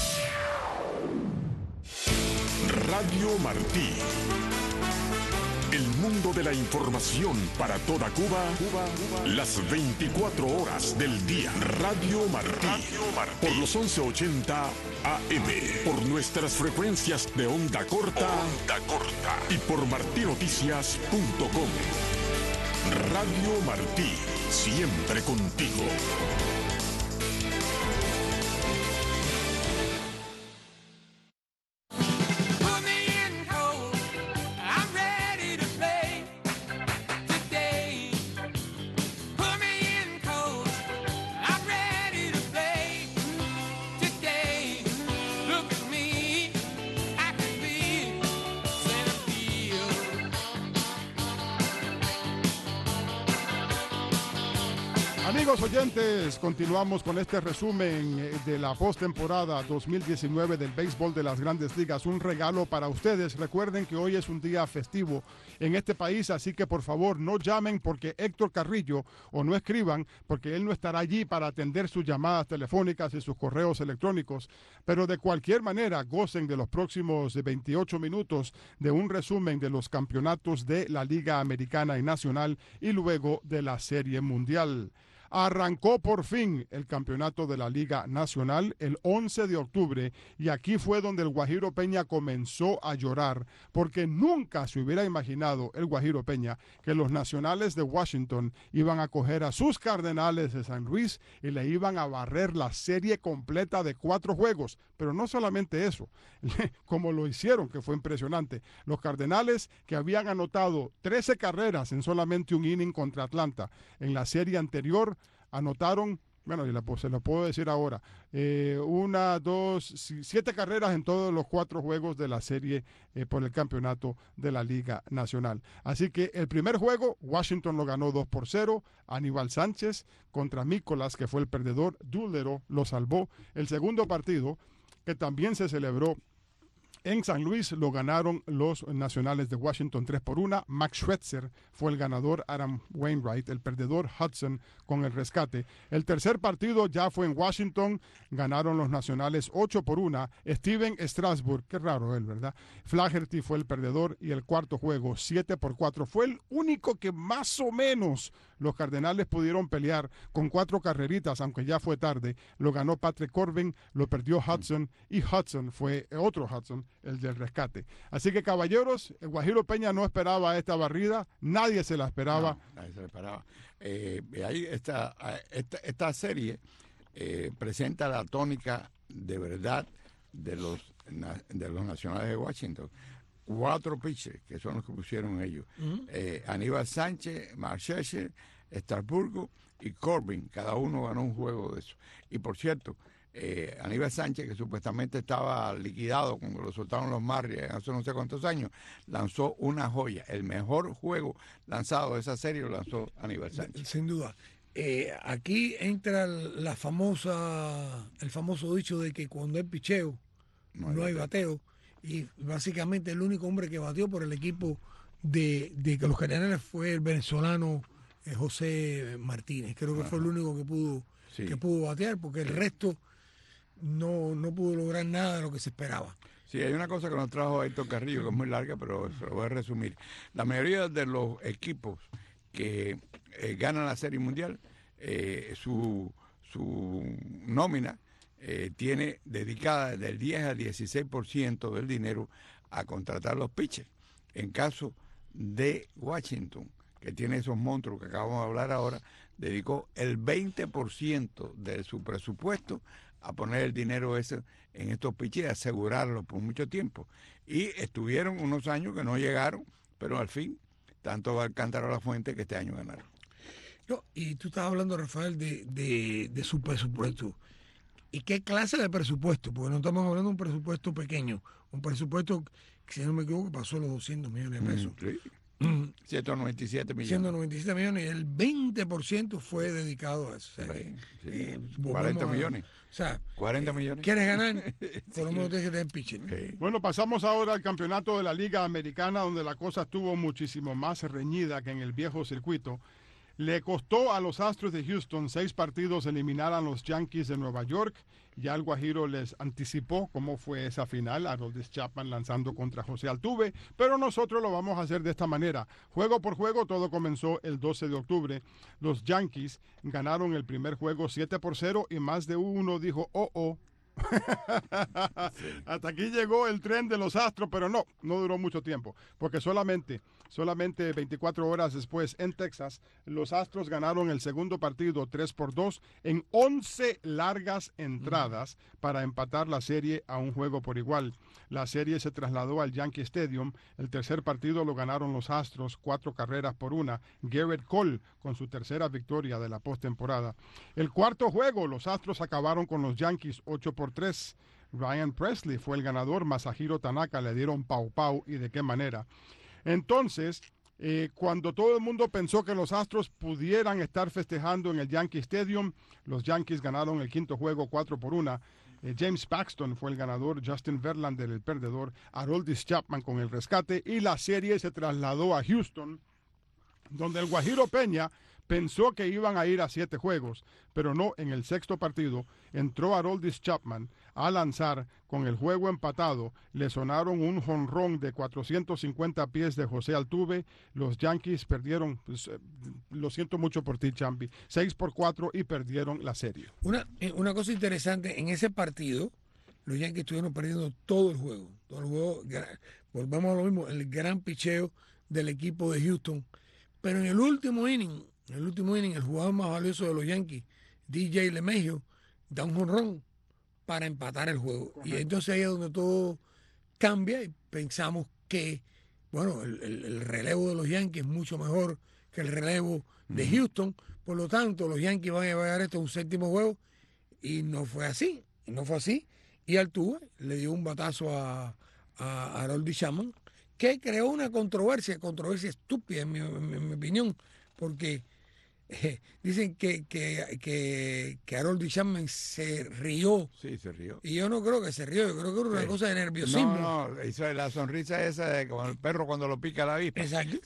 Radio Martí, El mundo de la información para toda Cuba, Cuba, Cuba. Las veinticuatro horas del día. Radio Martí. Radio Martí. Por los once ochenta A M. Por nuestras frecuencias de onda corta. Onda corta. Y por martinoticias punto com. Radio Martí. Siempre contigo. Amigos oyentes, continuamos con este resumen de la postemporada dos mil diecinueve del béisbol de las Grandes Ligas. Un regalo para ustedes. Recuerden que hoy es un día festivo en este país, así que por favor no llamen porque Héctor Carrillo, o no escriban porque él no estará allí para atender sus llamadas telefónicas y sus correos electrónicos. Pero de cualquier manera, gocen de los próximos veintiocho minutos de un resumen de los campeonatos de la Liga Americana y Nacional y luego de la Serie Mundial. Arrancó por fin el campeonato de la Liga Nacional el once de octubre y aquí fue donde el Guajiro Peña comenzó a llorar porque nunca se hubiera imaginado el Guajiro Peña que los Nacionales de Washington iban a coger a sus Cardenales de San Luis y le iban a barrer la serie completa de cuatro juegos. Pero no solamente eso, como lo hicieron, que fue impresionante. Los Cardenales, que habían anotado trece carreras en solamente un inning contra Atlanta en la serie anterior, anotaron, bueno, se lo puedo decir ahora, eh, una, dos, siete carreras en todos los cuatro juegos de la serie eh, por el campeonato de la Liga Nacional. Así que el primer juego, Washington lo ganó dos por cero, Aníbal Sánchez contra Mícolas, que fue el perdedor, Doolittle lo salvó. El segundo partido, que también se celebró en San Luis, lo ganaron los Nacionales de Washington tres por uno. Max Scherzer fue el ganador, Adam Wainwright, el perdedor Hudson con el rescate. El tercer partido ya fue en Washington, ganaron los Nacionales ocho por uno. Steven Strasburg, qué raro él, ¿verdad? Flaherty fue el perdedor y el cuarto juego siete por cuatro. Fue el único que más o menos los Cardenales pudieron pelear con cuatro carreritas, aunque ya fue tarde. Lo ganó Patrick Corbin, lo perdió Hudson y Hudson fue otro Hudson, el del rescate. Así que, caballeros, el Guajiro Peña no esperaba esta barrida, nadie se la esperaba. No, nadie se la esperaba. Eh, ahí esta, esta, esta serie eh, presenta la tónica de verdad de los, de los Nacionales de Washington. Cuatro pitchers, que son los que pusieron ellos. Uh-huh. eh, Aníbal Sánchez, Max Scherzer, Strasburgo y Corbin. Cada uno ganó un juego de eso. Y por cierto, eh, Aníbal Sánchez, que supuestamente estaba liquidado cuando lo soltaron los Marlins hace no sé cuántos años, lanzó una joya. El mejor juego lanzado de esa serie lo lanzó Aníbal Sánchez. Sin duda. Eh, aquí entra la famosa, el famoso dicho de que cuando hay picheo, no hay, no hay bateo. Y básicamente el único hombre que batió por el equipo de, de que los Cardenales fue el venezolano eh, José Martínez. Creo que ah, fue el único que pudo, sí. que pudo batear, porque el resto no, no pudo lograr nada de lo que se esperaba. Sí, hay una cosa que nos trajo Héctor Carrillo, que es muy larga, pero se lo voy a resumir. La mayoría de los equipos que eh, ganan la Serie Mundial, eh, su, su nómina Eh, tiene dedicada del diez al dieciséis por ciento del dinero a contratar los pitchers. En caso de Washington, que tiene esos monstruos que acabamos de hablar ahora, dedicó el veinte por ciento de su presupuesto a poner el dinero ese en estos pitchers y asegurarlos por mucho tiempo. Y estuvieron unos años que no llegaron, pero al fin, tanto va el cántaro a la fuente que este año ganaron. No, y tú estabas hablando, Rafael, de, de, de su presupuesto. ¿Y qué clase de presupuesto? Porque no estamos hablando de un presupuesto pequeño, un presupuesto que, si no me equivoco, pasó los doscientos millones de pesos. Sí. Mm. ciento noventa y siete millones. ciento noventa y siete millones y el veinte por ciento fue dedicado a eso. O sea, sí, sí. Eh, cuarenta millones. O sea, cuarenta millones. ¿Quieres ganar? Por lo menos tienes que tener pitcher. Sí. Bueno, pasamos ahora al campeonato de la Liga Americana, donde la cosa estuvo muchísimo más reñida que en el viejo circuito. Le costó a los Astros de Houston seis partidos eliminar a los Yankees de Nueva York. Ya el Guajiro les anticipó cómo fue esa final, Aroldis Chapman lanzando contra José Altuve, pero nosotros lo vamos a hacer de esta manera. Juego por juego, todo comenzó el doce de octubre. Los Yankees ganaron el primer juego siete por cero y más de uno dijo, oh, oh. Sí. Hasta aquí llegó el tren de los Astros, pero no, no duró mucho tiempo, porque solamente, solamente veinticuatro horas después en Texas, los Astros ganaron el segundo partido tres por dos en once largas entradas mm. para empatar la serie a un juego por igual. La serie se trasladó al Yankee Stadium. El tercer partido lo ganaron los Astros, cuatro carreras por una. Garrett Cole con su tercera victoria de la postemporada. El cuarto juego, los Astros acabaron con los Yankees ocho por tres. Ryan Presley fue el ganador, Masahiro Tanaka le dieron pau pau y de qué manera. Entonces, eh, cuando todo el mundo pensó que los Astros pudieran estar festejando en el Yankee Stadium, los Yankees ganaron el quinto juego cuatro por una. Eh, James Paxton fue el ganador, Justin Verlander el perdedor, Aroldis Chapman con el rescate y la serie se trasladó a Houston, donde el Guajiro Peña pensó que iban a ir a siete juegos, pero no, en el sexto partido entró Aroldis Chapman a lanzar con el juego empatado. Le sonaron un jonrón de cuatrocientos cincuenta pies de José Altuve. Los Yankees perdieron, pues, eh, lo siento mucho por ti, Champi, seis por cuatro y perdieron la serie. Una, una cosa interesante, en ese partido, los Yankees estuvieron perdiendo todo el juego. Todo el juego, volvemos a lo mismo, el gran picheo del equipo de Houston. Pero en el último inning, en el último inning, el jugador más valioso de los Yankees, D J LeMahieu, da un jonrón para empatar el juego. Correcto. Y entonces ahí es donde todo cambia y pensamos que, bueno, el, el, el relevo de los Yankees es mucho mejor que el relevo de Houston. Por lo tanto, los Yankees van a llevar esto a un séptimo juego y no fue así. Y no fue así. Y Altuve le dio un batazo a, a Aroldis Chapman, que creó una controversia, controversia estúpida en mi, en mi, en mi opinión, porque eh, dicen que, que, que, que Aroldis Chapman se rió. Sí, se rió. Y yo no creo que se rió, yo creo que era una sí. cosa de nerviosismo. No, no, hizo la sonrisa esa de como el perro cuando lo pica la avispa. Exacto.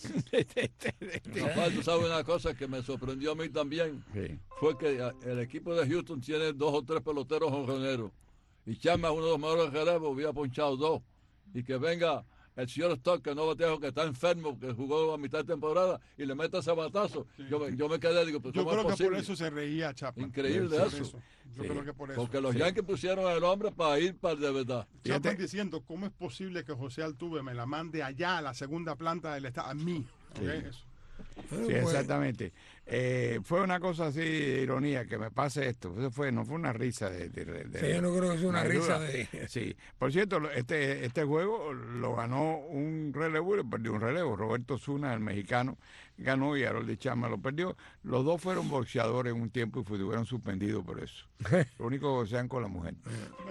Rafael, tú sabes una cosa que me sorprendió a mí también, sí. fue que el equipo de Houston tiene dos o tres peloteros jonroneros, y Chapman, uno de los mejores relevos, había ponchado dos, y que venga el señor Stock, que no batejo, que está enfermo, que jugó a mitad de temporada y le mete ese batazo. Sí. Yo, yo me quedé, digo, pues yo ¿cómo creo es que posible? por eso se reía Chapman. Increíble por eso. eso. Yo sí. creo que por eso. Porque los sí. Yankees pusieron al hombre para ir para de verdad. Chapman diciendo, ¿cómo es posible que José Altuve me la mande allá a la segunda planta del estado? A mí. Sí. ¿Okay? Eso. Sí, exactamente. Eh, fue una cosa así de ironía que me pase esto. Eso fue, no fue una risa de. de, de sí, yo no creo que sea una risa de. Sí. Por cierto, este, este juego lo ganó un relevo y perdió un relevo. Roberto Zuna, el mexicano, ganó y Aroldis Chapman lo perdió. Los dos fueron boxeadores en un tiempo y fueron suspendidos por eso. Lo único que sean con la mujer.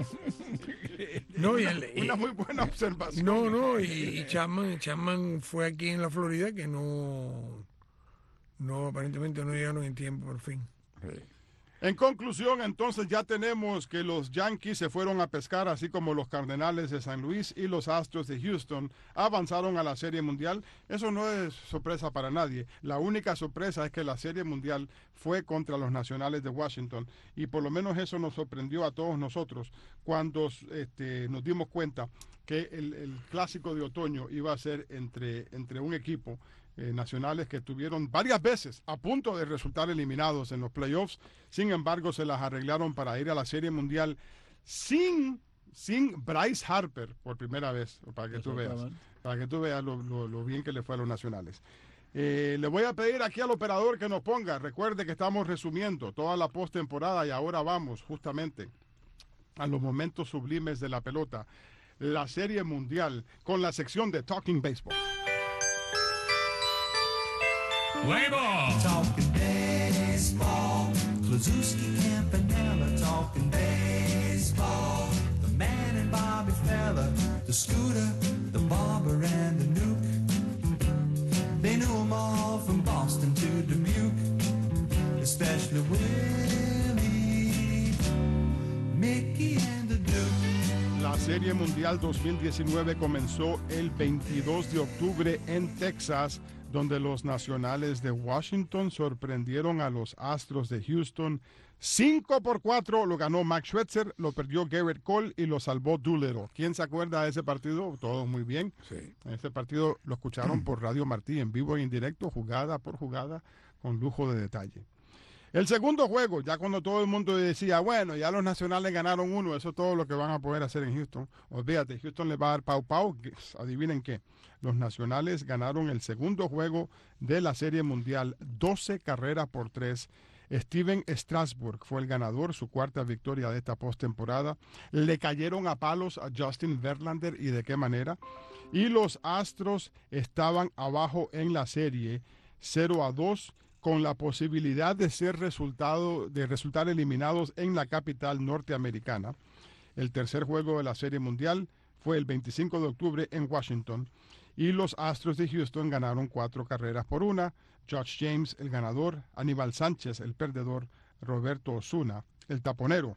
No, y el, y, una muy buena observación. No, no, y, y Chapman, Chapman fue aquí en la Florida que no. No, aparentemente no llegaron en tiempo, por fin. Sí. En conclusión, entonces ya tenemos que los Yankees se fueron a pescar, así como los Cardenales de San Luis y los Astros de Houston avanzaron a la Serie Mundial. Eso no es sorpresa para nadie. La única sorpresa es que la Serie Mundial fue contra los Nacionales de Washington, y por lo menos eso nos sorprendió a todos nosotros cuando este, nos dimos cuenta que el, el Clásico de Otoño iba a ser entre, entre un equipo Eh, nacionales que estuvieron varias veces a punto de resultar eliminados en los playoffs. Sin embargo, se las arreglaron para ir a la Serie Mundial sin, sin Bryce Harper por primera vez, para que tú veas, para que tú veas lo, lo, lo bien que le fue a los nacionales. Eh, le voy a pedir aquí al operador que nos ponga. Recuerde que estamos resumiendo toda la postemporada y ahora vamos justamente a los momentos sublimes de la pelota. La Serie Mundial con la sección de Talking Baseball. Play ball. Talking baseball. Kluszewski, Campanella talking baseball. The man and Bobby Fella, the Scooter, the Barber and the Nuke. They knew them all from Boston to Dubuque, especially Willie, Mickey and the Duke. La Serie Mundial dos mil diecinueve comenzó el veintidós de octubre en Texas, donde los Nacionales de Washington sorprendieron a los Astros de Houston. cinco por cuatro lo ganó Max Scherzer, lo perdió Garrett Cole y lo salvó Doolittle. ¿Quién se acuerda de ese partido? Todos muy bien. Sí. Ese partido lo escucharon por Radio Martí en vivo e indirecto, jugada por jugada, con lujo de detalle. El segundo juego, ya cuando todo el mundo decía, bueno, ya los Nacionales ganaron uno, eso es todo lo que van a poder hacer en Houston. Olvídate, Houston le va a dar pau pau. Adivinen qué, los Nacionales ganaron el segundo juego de la Serie Mundial, doce carreras por tres. Steven Strasburg fue el ganador, su cuarta victoria de esta postemporada. Le cayeron a palos a Justin Verlander, y de qué manera. Y los Astros estaban abajo en la serie cero a dos, con la posibilidad de ser resultado, de resultar eliminados en la capital norteamericana. El tercer juego de la Serie Mundial fue el veinticinco de octubre en Washington, y los Astros de Houston ganaron cuatro carreras por una. Josh James, el ganador; Aníbal Sánchez, el perdedor; Roberto Osuna, el taponero.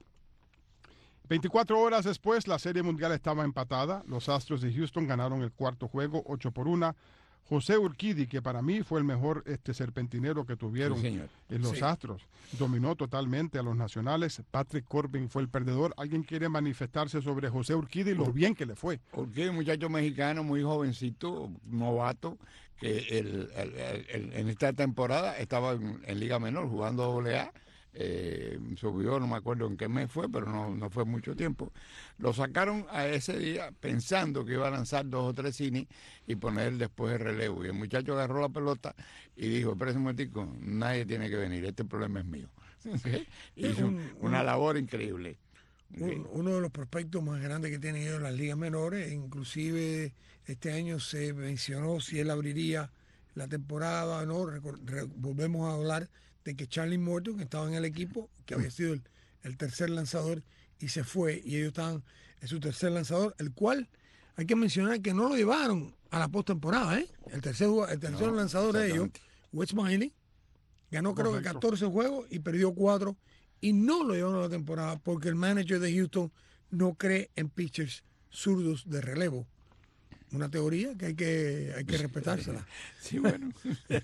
veinticuatro horas después, la Serie Mundial estaba empatada. Los Astros de Houston ganaron el cuarto juego, ocho por una. José Urquidy, que para mí fue el mejor este serpentinero que tuvieron Sí, en los Sí. Astros, dominó totalmente a los Nacionales. Patrick Corbin fue el perdedor. ¿Alguien quiere manifestarse sobre José Urquidy y lo bien que le fue? Porque un muchacho mexicano muy jovencito, novato, que el, el- el- el- en esta temporada estaba en, en Liga Menor jugando doble A. Eh, subió, no me acuerdo en qué mes fue, pero no, no fue mucho tiempo. Lo sacaron a ese día pensando que iba a lanzar dos o tres innings y poner después el relevo. Y el muchacho agarró la pelota y dijo, espérese un momentico, nadie tiene que venir, este problema es mío. ¿Okay? Hizo Un- una un- labor increíble. ¿Okay? Un- uno de los prospectos más grandes que tienen ellos en las ligas menores, inclusive este año se mencionó si él abriría la temporada, no. Recor- re- volvemos a hablar de que Charlie Morton, que estaba en el equipo, que había sido el, el tercer lanzador y se fue, y ellos estaban en su tercer lanzador, el cual hay que mencionar que no lo llevaron a la postemporada, ¿eh? El tercer, el tercer No, lanzador de ellos, exactamente. Wes Miley, ganó creo que Correcto. catorce juegos y perdió cuatro, y no lo llevaron a la temporada porque el manager de Houston no cree en pitchers zurdos de relevo. Una teoría que hay que, hay que respetársela. Sí, bueno.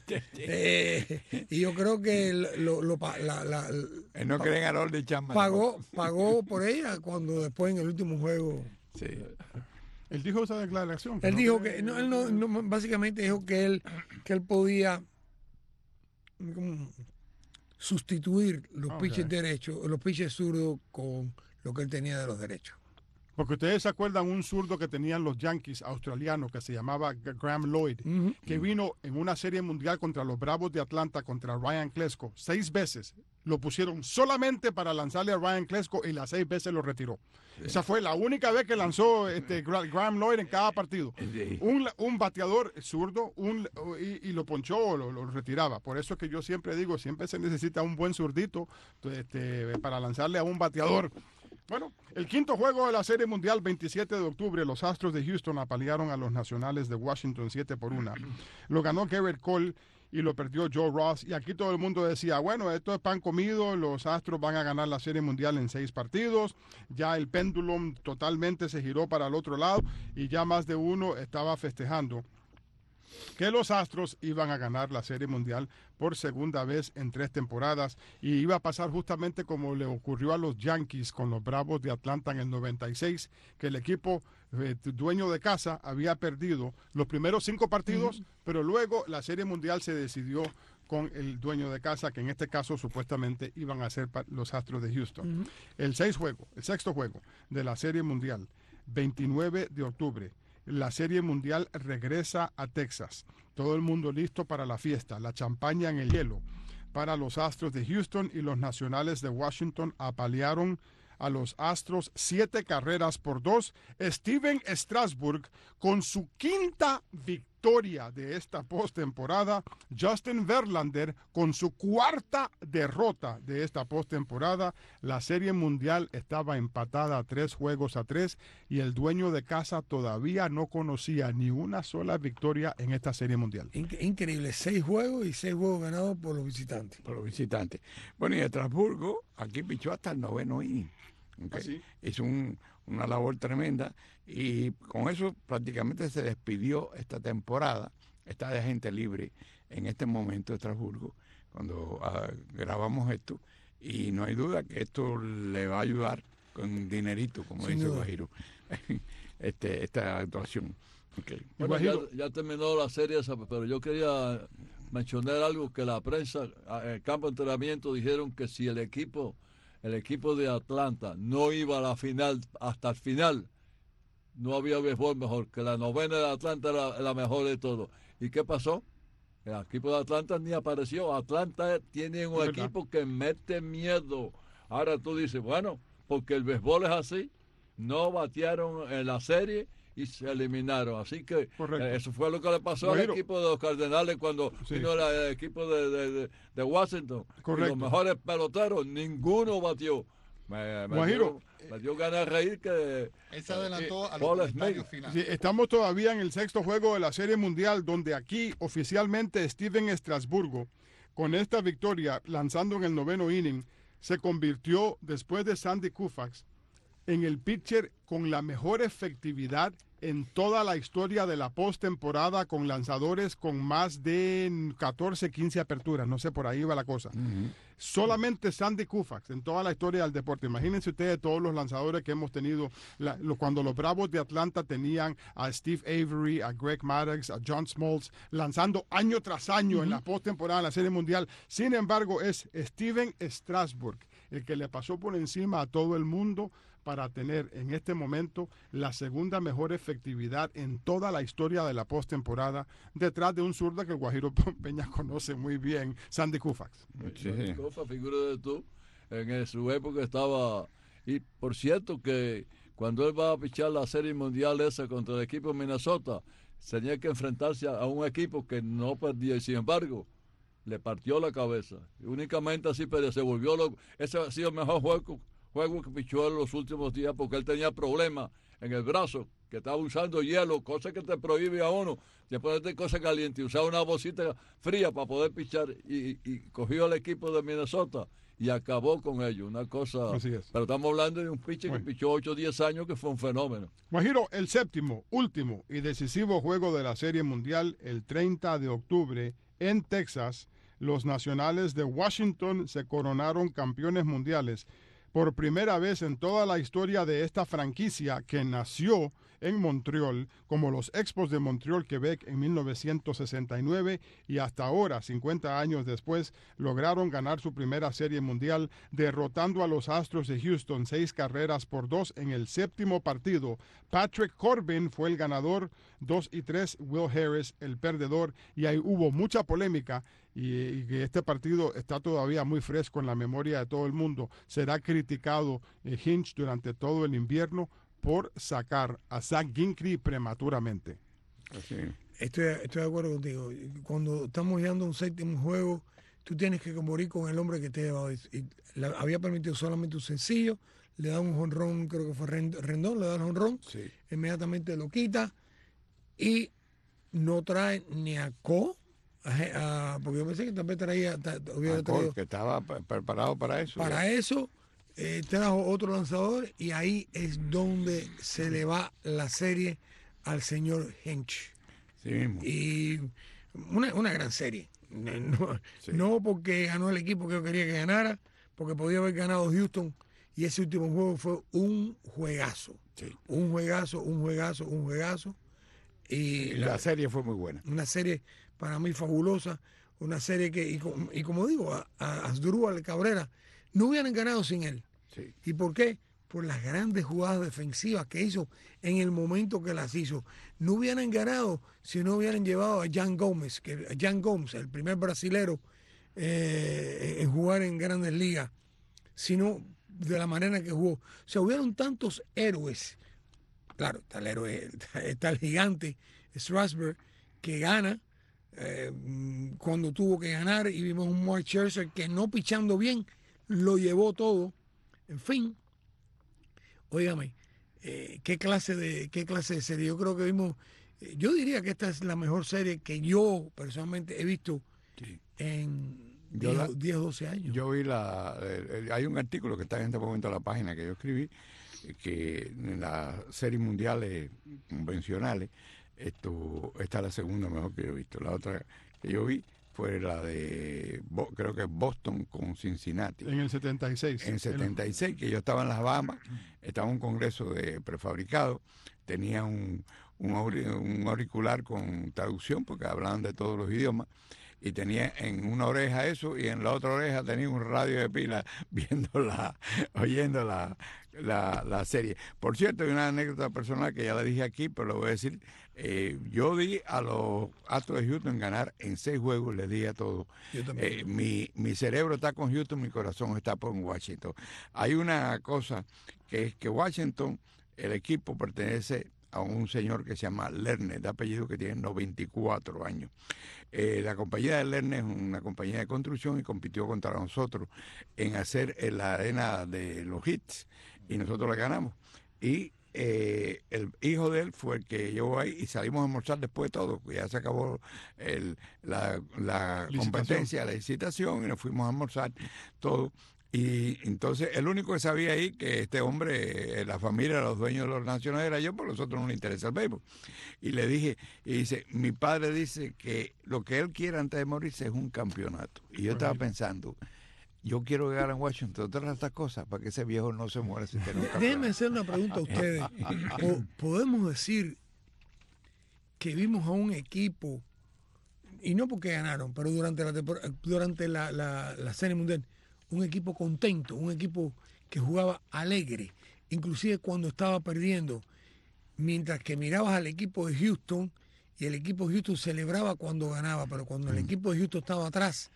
Eh, y yo creo que lo, lo pa- la- la- Él no cree en Harold de Chapman. pagó, pagó por ella cuando después en el último juego. Sí. Él dijo esa declaración. Él no dijo cree- que, no, él no, no, básicamente dijo que él, que él podía como, sustituir los Ok. pitchers derechos, los pitchers zurdos con lo que él tenía de los derechos. Porque ustedes se acuerdan un zurdo que tenían los Yankees australianos que se llamaba G- Graham Lloyd, Ujú. que vino en una serie mundial contra los Bravos de Atlanta, contra Ryan Klesko, seis veces. Lo pusieron solamente para lanzarle a Ryan Klesko y las seis veces lo retiró. Esa fue la única vez que lanzó este Gra- Graham Lloyd en cada partido. Sí. Un, un bateador zurdo un, y, y lo ponchó o lo, lo retiraba. Por eso es que yo siempre digo, siempre se necesita un buen zurdito este, para lanzarle a un bateador. Bueno, el quinto juego de la Serie Mundial, veintisiete de octubre, los Astros de Houston apalearon a los Nacionales de Washington siete por una. Lo ganó Garrett Cole y lo perdió Joe Ross. Y aquí todo el mundo decía, bueno, esto es pan comido, los Astros van a ganar la Serie Mundial en seis partidos. Ya el péndulo totalmente se giró para el otro lado y ya más de uno estaba festejando que los Astros iban a ganar la Serie Mundial por segunda vez en tres temporadas, y iba a pasar justamente como le ocurrió a los Yankees con los Bravos de Atlanta en el noventa y seis, que el equipo eh, dueño de casa había perdido los primeros cinco partidos, pero luego la Serie Mundial se decidió con el dueño de casa, que en este caso supuestamente iban a ser pa- los Astros de Houston. El seis juego, el sexto juego de la Serie Mundial, veintinueve de octubre. La Serie Mundial regresa a Texas. Todo el mundo listo para la fiesta, la champaña en el hielo. Para los Astros de Houston y los Nacionales de Washington apalearon a los Astros siete carreras por dos. Steven Strasburg con su quinta victoria de esta postemporada. Justin Verlander con su cuarta derrota de esta postemporada. La Serie Mundial estaba empatada a tres juegos a tres y el dueño de casa todavía no conocía ni una sola victoria en esta Serie Mundial. Inc- increíble, seis juegos y seis juegos ganados por los visitantes. Por los visitantes. Bueno, y Estrasburgo aquí pichó hasta el noveno inning. ¿Ok? ¿Ah, sí? Hizo un- una labor tremenda y con eso prácticamente se despidió esta temporada está de agente libre en este momento de Estrasburgo, cuando uh, grabamos esto, y no hay duda que esto le va a ayudar con dinerito, como Sin dice duda. Guajiro, este, esta actuación. Okay. Bueno, ya, ya terminó la serie esa, pero yo quería mencionar algo que la prensa, en el campo de entrenamiento, dijeron que si el equipo, el equipo de Atlanta no iba a la final, hasta el final, no había béisbol mejor, que la novena de Atlanta era la mejor de todo. ¿Y qué pasó? El equipo de Atlanta ni apareció. Atlanta tiene un equipo que mete miedo. Ahora tú dices, bueno, porque el béisbol es así, no batearon en la serie y se eliminaron. Así que eh, eso fue lo que le pasó bueno, al equipo de los Cardenales cuando sí. vino el, el equipo de, de, de Washington. Correcto. Y los mejores peloteros, ninguno batió. Me, me, dio, me dio ganas de reír que... Él se adelantó eh, a los comentarios finales. Sí, estamos todavía en el sexto juego de la Serie Mundial, donde aquí oficialmente Steven Strasburgo, con esta victoria, lanzando en el noveno inning, se convirtió, después de Sandy Koufax, en el pitcher con la mejor efectividad en toda la historia de la postemporada, con lanzadores con más de catorce, quince aperturas, no sé, por ahí va la cosa. Uh-huh. Solamente Sandy Koufax en toda la historia del deporte. Imagínense ustedes todos los lanzadores que hemos tenido, la, lo, cuando los Bravos de Atlanta tenían a Steve Avery, a Greg Maddux, a John Smoltz, lanzando año tras año uh-huh. en la postemporada en la Serie Mundial. Sin embargo, es Steven Strasburg el que le pasó por encima a todo el mundo para tener en este momento la segunda mejor efectividad en toda la historia de la postemporada, detrás de un zurdo que el Guajiro Peña conoce muy bien, Sandy Koufax. Sí. Sandy Koufax, figura de tú, en su época estaba, y por cierto que cuando él va a pichar la Serie Mundial esa contra el equipo de Minnesota, tenía que enfrentarse a un equipo que no perdía, y sin embargo, le partió la cabeza. Únicamente así, pero se volvió loco. Ese ha sido el mejor juego juego que pichó en los últimos días porque él tenía problemas en el brazo, que estaba usando hielo, cosa que te prohíbe a uno de ponerte cosas calientes y usar una bolsita fría para poder pichar, y, y cogió al equipo de Minnesota y acabó con ellos, una cosa. Así es. Pero estamos hablando de un pitcher bueno. que pichó ocho o diez años, que fue un fenómeno. Guajiro, el séptimo, último y decisivo juego de la Serie Mundial, el treinta de octubre en Texas, los Nacionales de Washington se coronaron campeones mundiales por primera vez en toda la historia de esta franquicia, que nació en Montreal como los Expos de Montreal, Quebec, en mil novecientos sesenta y nueve, y hasta ahora, cincuenta años después, lograron ganar su primera Serie Mundial, derrotando a los Astros de Houston seis carreras por dos en el séptimo partido. Patrick Corbin fue el ganador, dos y tres, Will Harris el perdedor, y ahí hubo mucha polémica, y, y este partido está todavía muy fresco en la memoria de todo el mundo. Será criticado eh, Hinch durante todo el invierno por sacar a Zach Greinke prematuramente. Así. Estoy, estoy de acuerdo contigo. Cuando estamos llegando a un séptimo juego, tú tienes que morir con el hombre que te lleva. La, había permitido solamente un sencillo, le da un jonrón, creo que fue Rendón, le da el jonrón, sí. Inmediatamente lo quita y no trae ni a Co, a, a, porque yo pensé que también traía, hubiera traído, que estaba preparado para eso. Para ya. eso. Eh, trajo otro lanzador y ahí es donde se le va la serie al señor Hinch. Sí mismo. Y una, una gran serie. No, sí. no porque ganó el equipo que yo quería que ganara, porque podía haber ganado Houston, y ese último juego fue un juegazo. Sí. Un juegazo, un juegazo, un juegazo. Y la, la serie fue muy buena. Una serie para mí fabulosa, una serie que, y, y como digo, a, a Asdrúbal Cabrera no hubieran ganado sin él. Sí. ¿Y por qué? Por las grandes jugadas defensivas que hizo en el momento que las hizo. No hubieran ganado si no hubieran llevado a Jan Gómez, que Jan Gómez, el primer brasilero eh, en jugar en Grandes Ligas, sino de la manera que jugó. O sea, hubieron tantos héroes. Claro, está el héroe, está el gigante Strasburg, que gana eh, cuando tuvo que ganar, y vimos un Mark Scherzer que no pichando bien lo llevó todo. En fin, óigame, eh, qué clase de qué clase de serie. Yo creo que vimos, eh, yo diría que esta es la mejor serie que yo personalmente he visto sí. en diez o doce años. Yo vi la, eh, hay un artículo que está en este momento en la página que yo escribí, que en las series mundiales convencionales, Esto, esta es la segunda mejor que yo he visto. La otra que yo vi fue la de, Bo- creo que Boston con Cincinnati. En el setenta y seis. En setenta y seis, que yo estaba en las Bahamas, estaba en un congreso de prefabricado, tenía un, un, auri- un auricular con traducción, porque hablaban de todos los idiomas, y tenía en una oreja eso, y en la otra oreja tenía un radio de pila viendo la, oyendo la, la, la serie. Por cierto, hay una anécdota personal que ya la dije aquí, pero lo voy a decir. Eh, yo di a los Astros de Houston ganar en seis juegos, les di a todos. Yo también. Eh, mi, mi cerebro está con Houston, mi corazón está con Washington. Hay una cosa que es que Washington, el equipo pertenece a un señor que se llama Lerner, de apellido, que tiene noventa y cuatro años. Eh, la compañía de Lerner es una compañía de construcción y compitió contra nosotros en hacer en la arena de los hits, y nosotros le ganamos. Y eh, el hijo de él fue el que llevó ahí, y salimos a almorzar después de todo, ya se acabó el, la, la Licitación. competencia, la licitación, y nos fuimos a almorzar todo. Y entonces el único que sabía ahí que este hombre, eh, la familia, los dueños de los nacionales era yo, por nosotros no le interesa el béisbol. Y le dije, y dice, mi padre dice que lo que él quiere antes de morirse es un campeonato. Y yo estaba pensando, yo quiero llegar a Washington, todas estas cosas, para que ese viejo no se muera sin tener un campeonato. Déjenme hacer una pregunta a ustedes. Po- ¿Podemos decir que vimos a un equipo, y no porque ganaron, pero durante la tempor- durante la, la, la Serie Mundial, un equipo contento, un equipo que jugaba alegre, inclusive cuando estaba perdiendo, mientras que mirabas al equipo de Houston y el equipo de Houston celebraba cuando ganaba, pero cuando el equipo de Houston estaba atrás,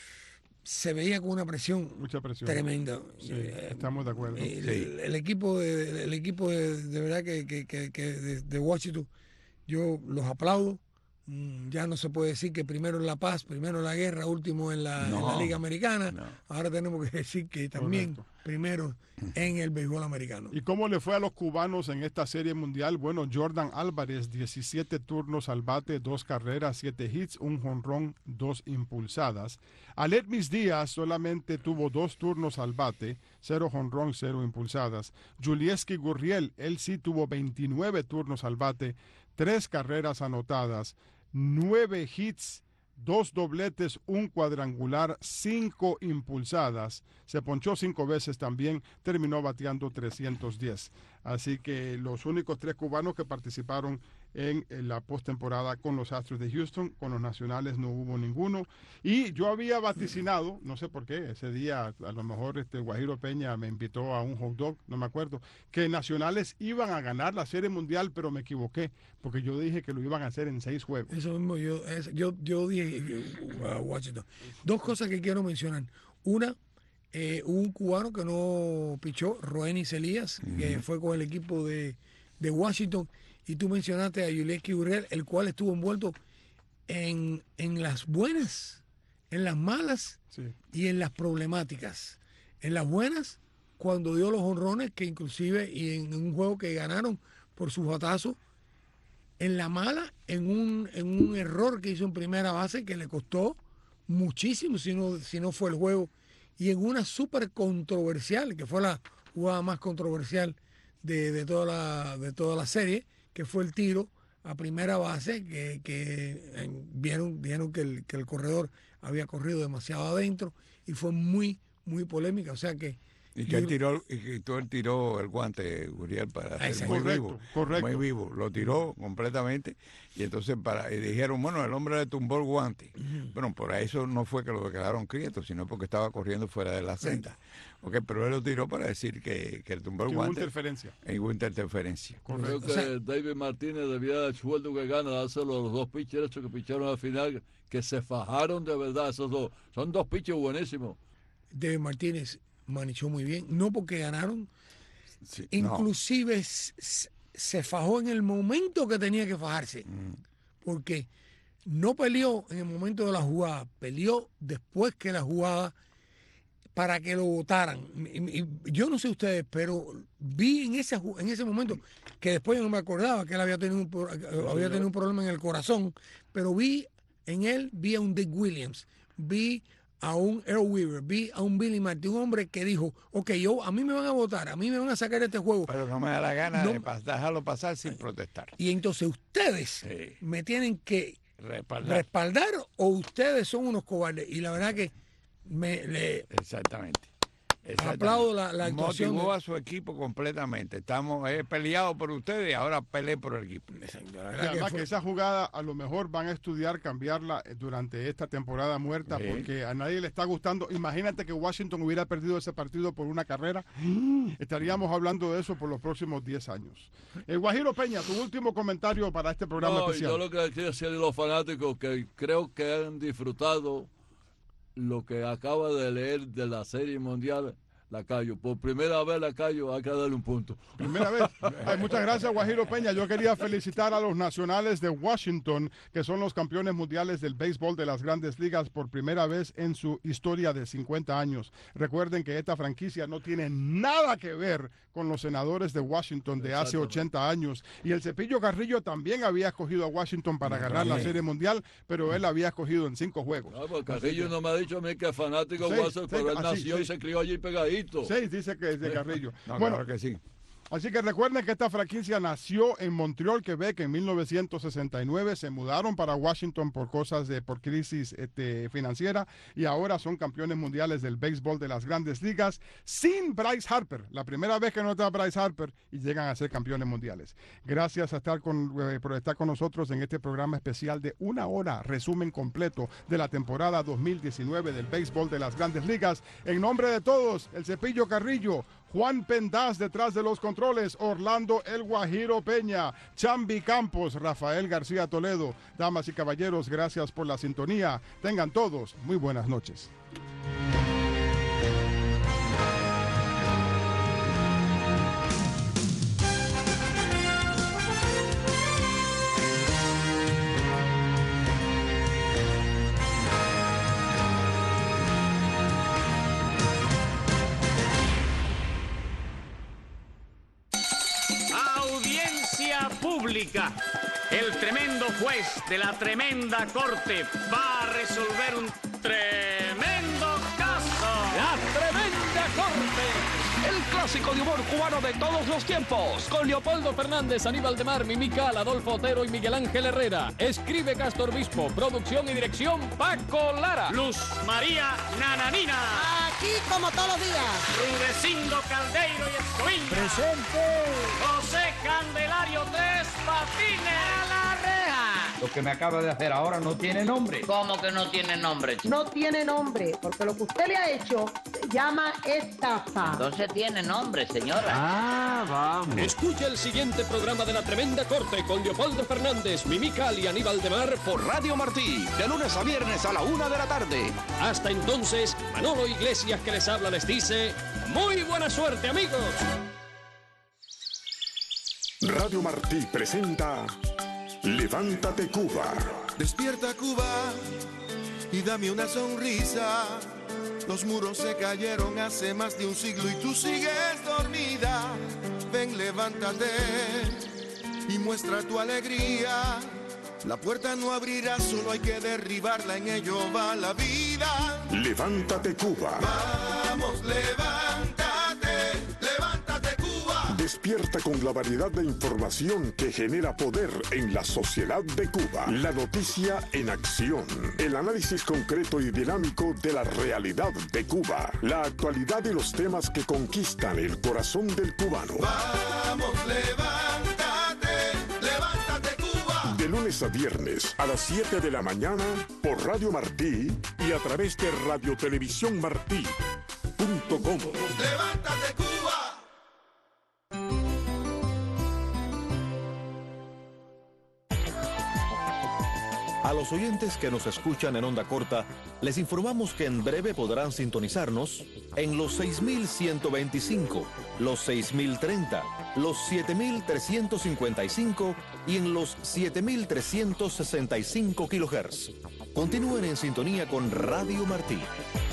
se veía con una presión, Mucha presión. tremenda. Sí, Eh, estamos de acuerdo. el, Sí. el equipo de, el equipo de, de verdad que, que, que, que de, de Washington, yo los aplaudo. Mm, Ya no se puede decir que primero en la paz, primero en la guerra, último en la, en la No, Liga Americana. no. Ahora tenemos que decir que también Correcto. primero en el béisbol americano. ¿Y cómo le fue a los cubanos en esta serie mundial? Bueno, Jordan Álvarez, diecisiete turnos al bate, dos carreras, siete hits, un jonrón, dos impulsadas. Aledmis Díaz solamente tuvo dos turnos al bate, cero jonrón, cero impulsadas. Julieski Gurriel, él sí tuvo veintinueve turnos al bate, tres carreras anotadas, nueve hits, dos dobletes, un cuadrangular, cinco impulsadas. Se ponchó cinco veces también, terminó bateando trescientos diez. Así que los únicos tres cubanos que participaron en, en la postemporada con los Astros de Houston, con los Nacionales no hubo ninguno. Y yo había vaticinado, no sé por qué, ese día a lo mejor este Guajiro Peña me invitó a un hot dog, no me acuerdo, que Nacionales iban a ganar la Serie Mundial, pero me equivoqué, porque yo dije que lo iban a hacer en seis juegos. Eso mismo yo, es- yo, yo dije a Washington. Dos cosas que quiero mencionar. Una, eh, un cubano que no pichó, Roenis Elías, que fue con el equipo de, de Washington. Y tú mencionaste a Julieski Gurriel, el cual estuvo envuelto en, en las buenas, en las malas Sí. y en las problemáticas. En las buenas, cuando dio los honrones, que inclusive y en un juego que ganaron por sus batazos. En la mala, en un, en un error que hizo en primera base que le costó muchísimo, si no, si no fue el juego. Y en una súper controversial, que fue la jugada más controversial de, de, toda la, de toda la serie, que fue el tiro a primera base, que, que eh, vieron, vieron que, el, que el corredor había corrido demasiado adentro y fue muy, muy polémica. O sea que Y que yo- él tiró, y que tú él tiró el guante, Gurriel, para hacer Exacto. muy Correcto, vivo. correcto. Muy vivo. Lo tiró completamente. Y entonces para, y dijeron, bueno, el hombre le tumbó el guante. Bueno, por eso no fue que lo declararon quieto, sino porque estaba corriendo fuera de la senda. Okay, pero él lo tiró para decir que, que le tumbó el Que hubo guante. interferencia. En hubo interferencia. Creo que O sea- David Martínez debía el sueldo que gana dárselo a los dos pitchers esos que picharon al final, que se fajaron de verdad esos dos. Son dos pitchers buenísimos. David Martínez manejó muy bien, no porque ganaron, Sí, no. inclusive s- s- se fajó en el momento que tenía que fajarse, porque no peleó en el momento de la jugada, peleó después que la jugada para que lo votaran. Y- y- Yo no sé ustedes, pero vi en ese, ju- en ese momento, que después yo no me acordaba que él había tenido un, pro- había tenido un problema en el corazón, pero vi en él, vi a un Dick Williams, vi a un Earl Weaver, vi a un Billy Martin, un hombre que dijo, ok, yo, a mí me van a votar, a mí me van a sacar este juego. Pero no me da la gana No- de pas- dejarlo pasar sin protestar. Y entonces ustedes Sí. me tienen que Respaldar. respaldar o ustedes son unos cobardes. Y la verdad que me le Exactamente. Exactamente. aplaudo la, la actuación. Motivó de- a su equipo completamente. Estamos he peleado por ustedes y ahora peleé por el equipo. la Y verdad que además fue- que esa jugada a lo mejor van a estudiar cambiarla eh, durante esta temporada muerta Sí. porque a nadie le está gustando. Imagínate que Washington hubiera perdido ese partido por una carrera. Estaríamos hablando de eso por los próximos diez años. El Guajiro Peña, tu último comentario para este programa No, especial. yo lo que quiero decirle a los fanáticos que creo que han disfrutado lo que acaba de leer de la Serie Mundial, Lacayo. Por primera vez, Lacayo, hay que darle un punto. Primera vez. Ay, muchas gracias, Guajiro Peña. Yo quería felicitar a los nacionales de Washington, que son los campeones mundiales del béisbol de las grandes ligas por primera vez en su historia de cincuenta años. Recuerden que esta franquicia no tiene nada que ver con los senadores de Washington de hace ochenta años. Y el Cepillo Carrillo también había escogido a Washington para ganar la Serie Mundial, pero él había escogido en cinco juegos. No, porque Carrillo no me ha dicho a mí que es fanático de Sí, Watson, sí, pero él así, nació sí. y se crió allí pegadito. Seis dice que es de Carrillo. No, bueno, claro que sí. así que recuerden que esta franquicia nació en Montreal, Quebec, en mil novecientos sesenta y nueve. Se mudaron para Washington por cosas de por crisis este, financiera y ahora son campeones mundiales del béisbol de las grandes ligas sin Bryce Harper. La primera vez que no está Bryce Harper y llegan a ser campeones mundiales. Gracias a estar con, eh, por estar con nosotros en este programa especial de una hora, resumen completo de la temporada dos mil diecinueve del béisbol de las grandes ligas. En nombre de todos, el Cepillo Carrillo, Juan Pendaz detrás de los controles, Orlando El Guajiro Peña, Chambi Campos, Rafael García Toledo. Damas y caballeros, gracias por la sintonía. Tengan todos muy buenas noches. Audiencia pública. El tremendo juez de la tremenda corte va a resolver un tremendo caso. La Tremenda Corte, el clásico de humor cubano de todos los tiempos, con Leopoldo Fernández, Aníbal de Mar, Mimical, Adolfo Otero y Miguel Ángel Herrera. Escribe Castor Bispo, producción y dirección Paco Lara. Luz María Nananina. Aquí como todos los días. Rudecindo Caldeiro y Escoviña. Presente. José Candelario Tres Patines. A la reja. Lo que me acaba de hacer ahora no tiene nombre. ¿Cómo que no tiene nombre? No tiene nombre, porque lo que usted le ha hecho se llama estafa. Entonces tiene nombre, señora. Ah, vamos. Escucha el siguiente programa de La Tremenda Corte con Leopoldo Fernández, Mimical y Aníbal de Mar por Radio Martí, de lunes a viernes a la una de la tarde. Hasta entonces, Manolo Iglesias que les habla les dice, muy buena suerte, amigos. Radio Martí presenta Levántate Cuba. Despierta Cuba y dame una sonrisa. Los muros se cayeron hace más de un siglo y tú sigues dormida. Ven, levántate y muestra tu alegría. La puerta no abrirá, solo hay que derribarla, en ello va la vida. Levántate Cuba. Vamos, levántate, levántate Cuba. Despierta con la variedad de información que genera poder en la sociedad de Cuba. La noticia en acción. El análisis concreto y dinámico de la realidad de Cuba. La actualidad y los temas que conquistan el corazón del cubano. Vamos, levántate, levántate Cuba. De lunes a viernes a las siete de la mañana por Radio Martí y a través de radio televisión martí punto com. Levántate Cuba. A los oyentes que nos escuchan en onda corta, les informamos que en breve podrán sintonizarnos en los seis mil ciento veinticinco, los seis mil treinta, los siete mil trescientos cincuenta y cinco y en los siete mil trescientos sesenta y cinco kilohertz. Continúen en sintonía con Radio Martí.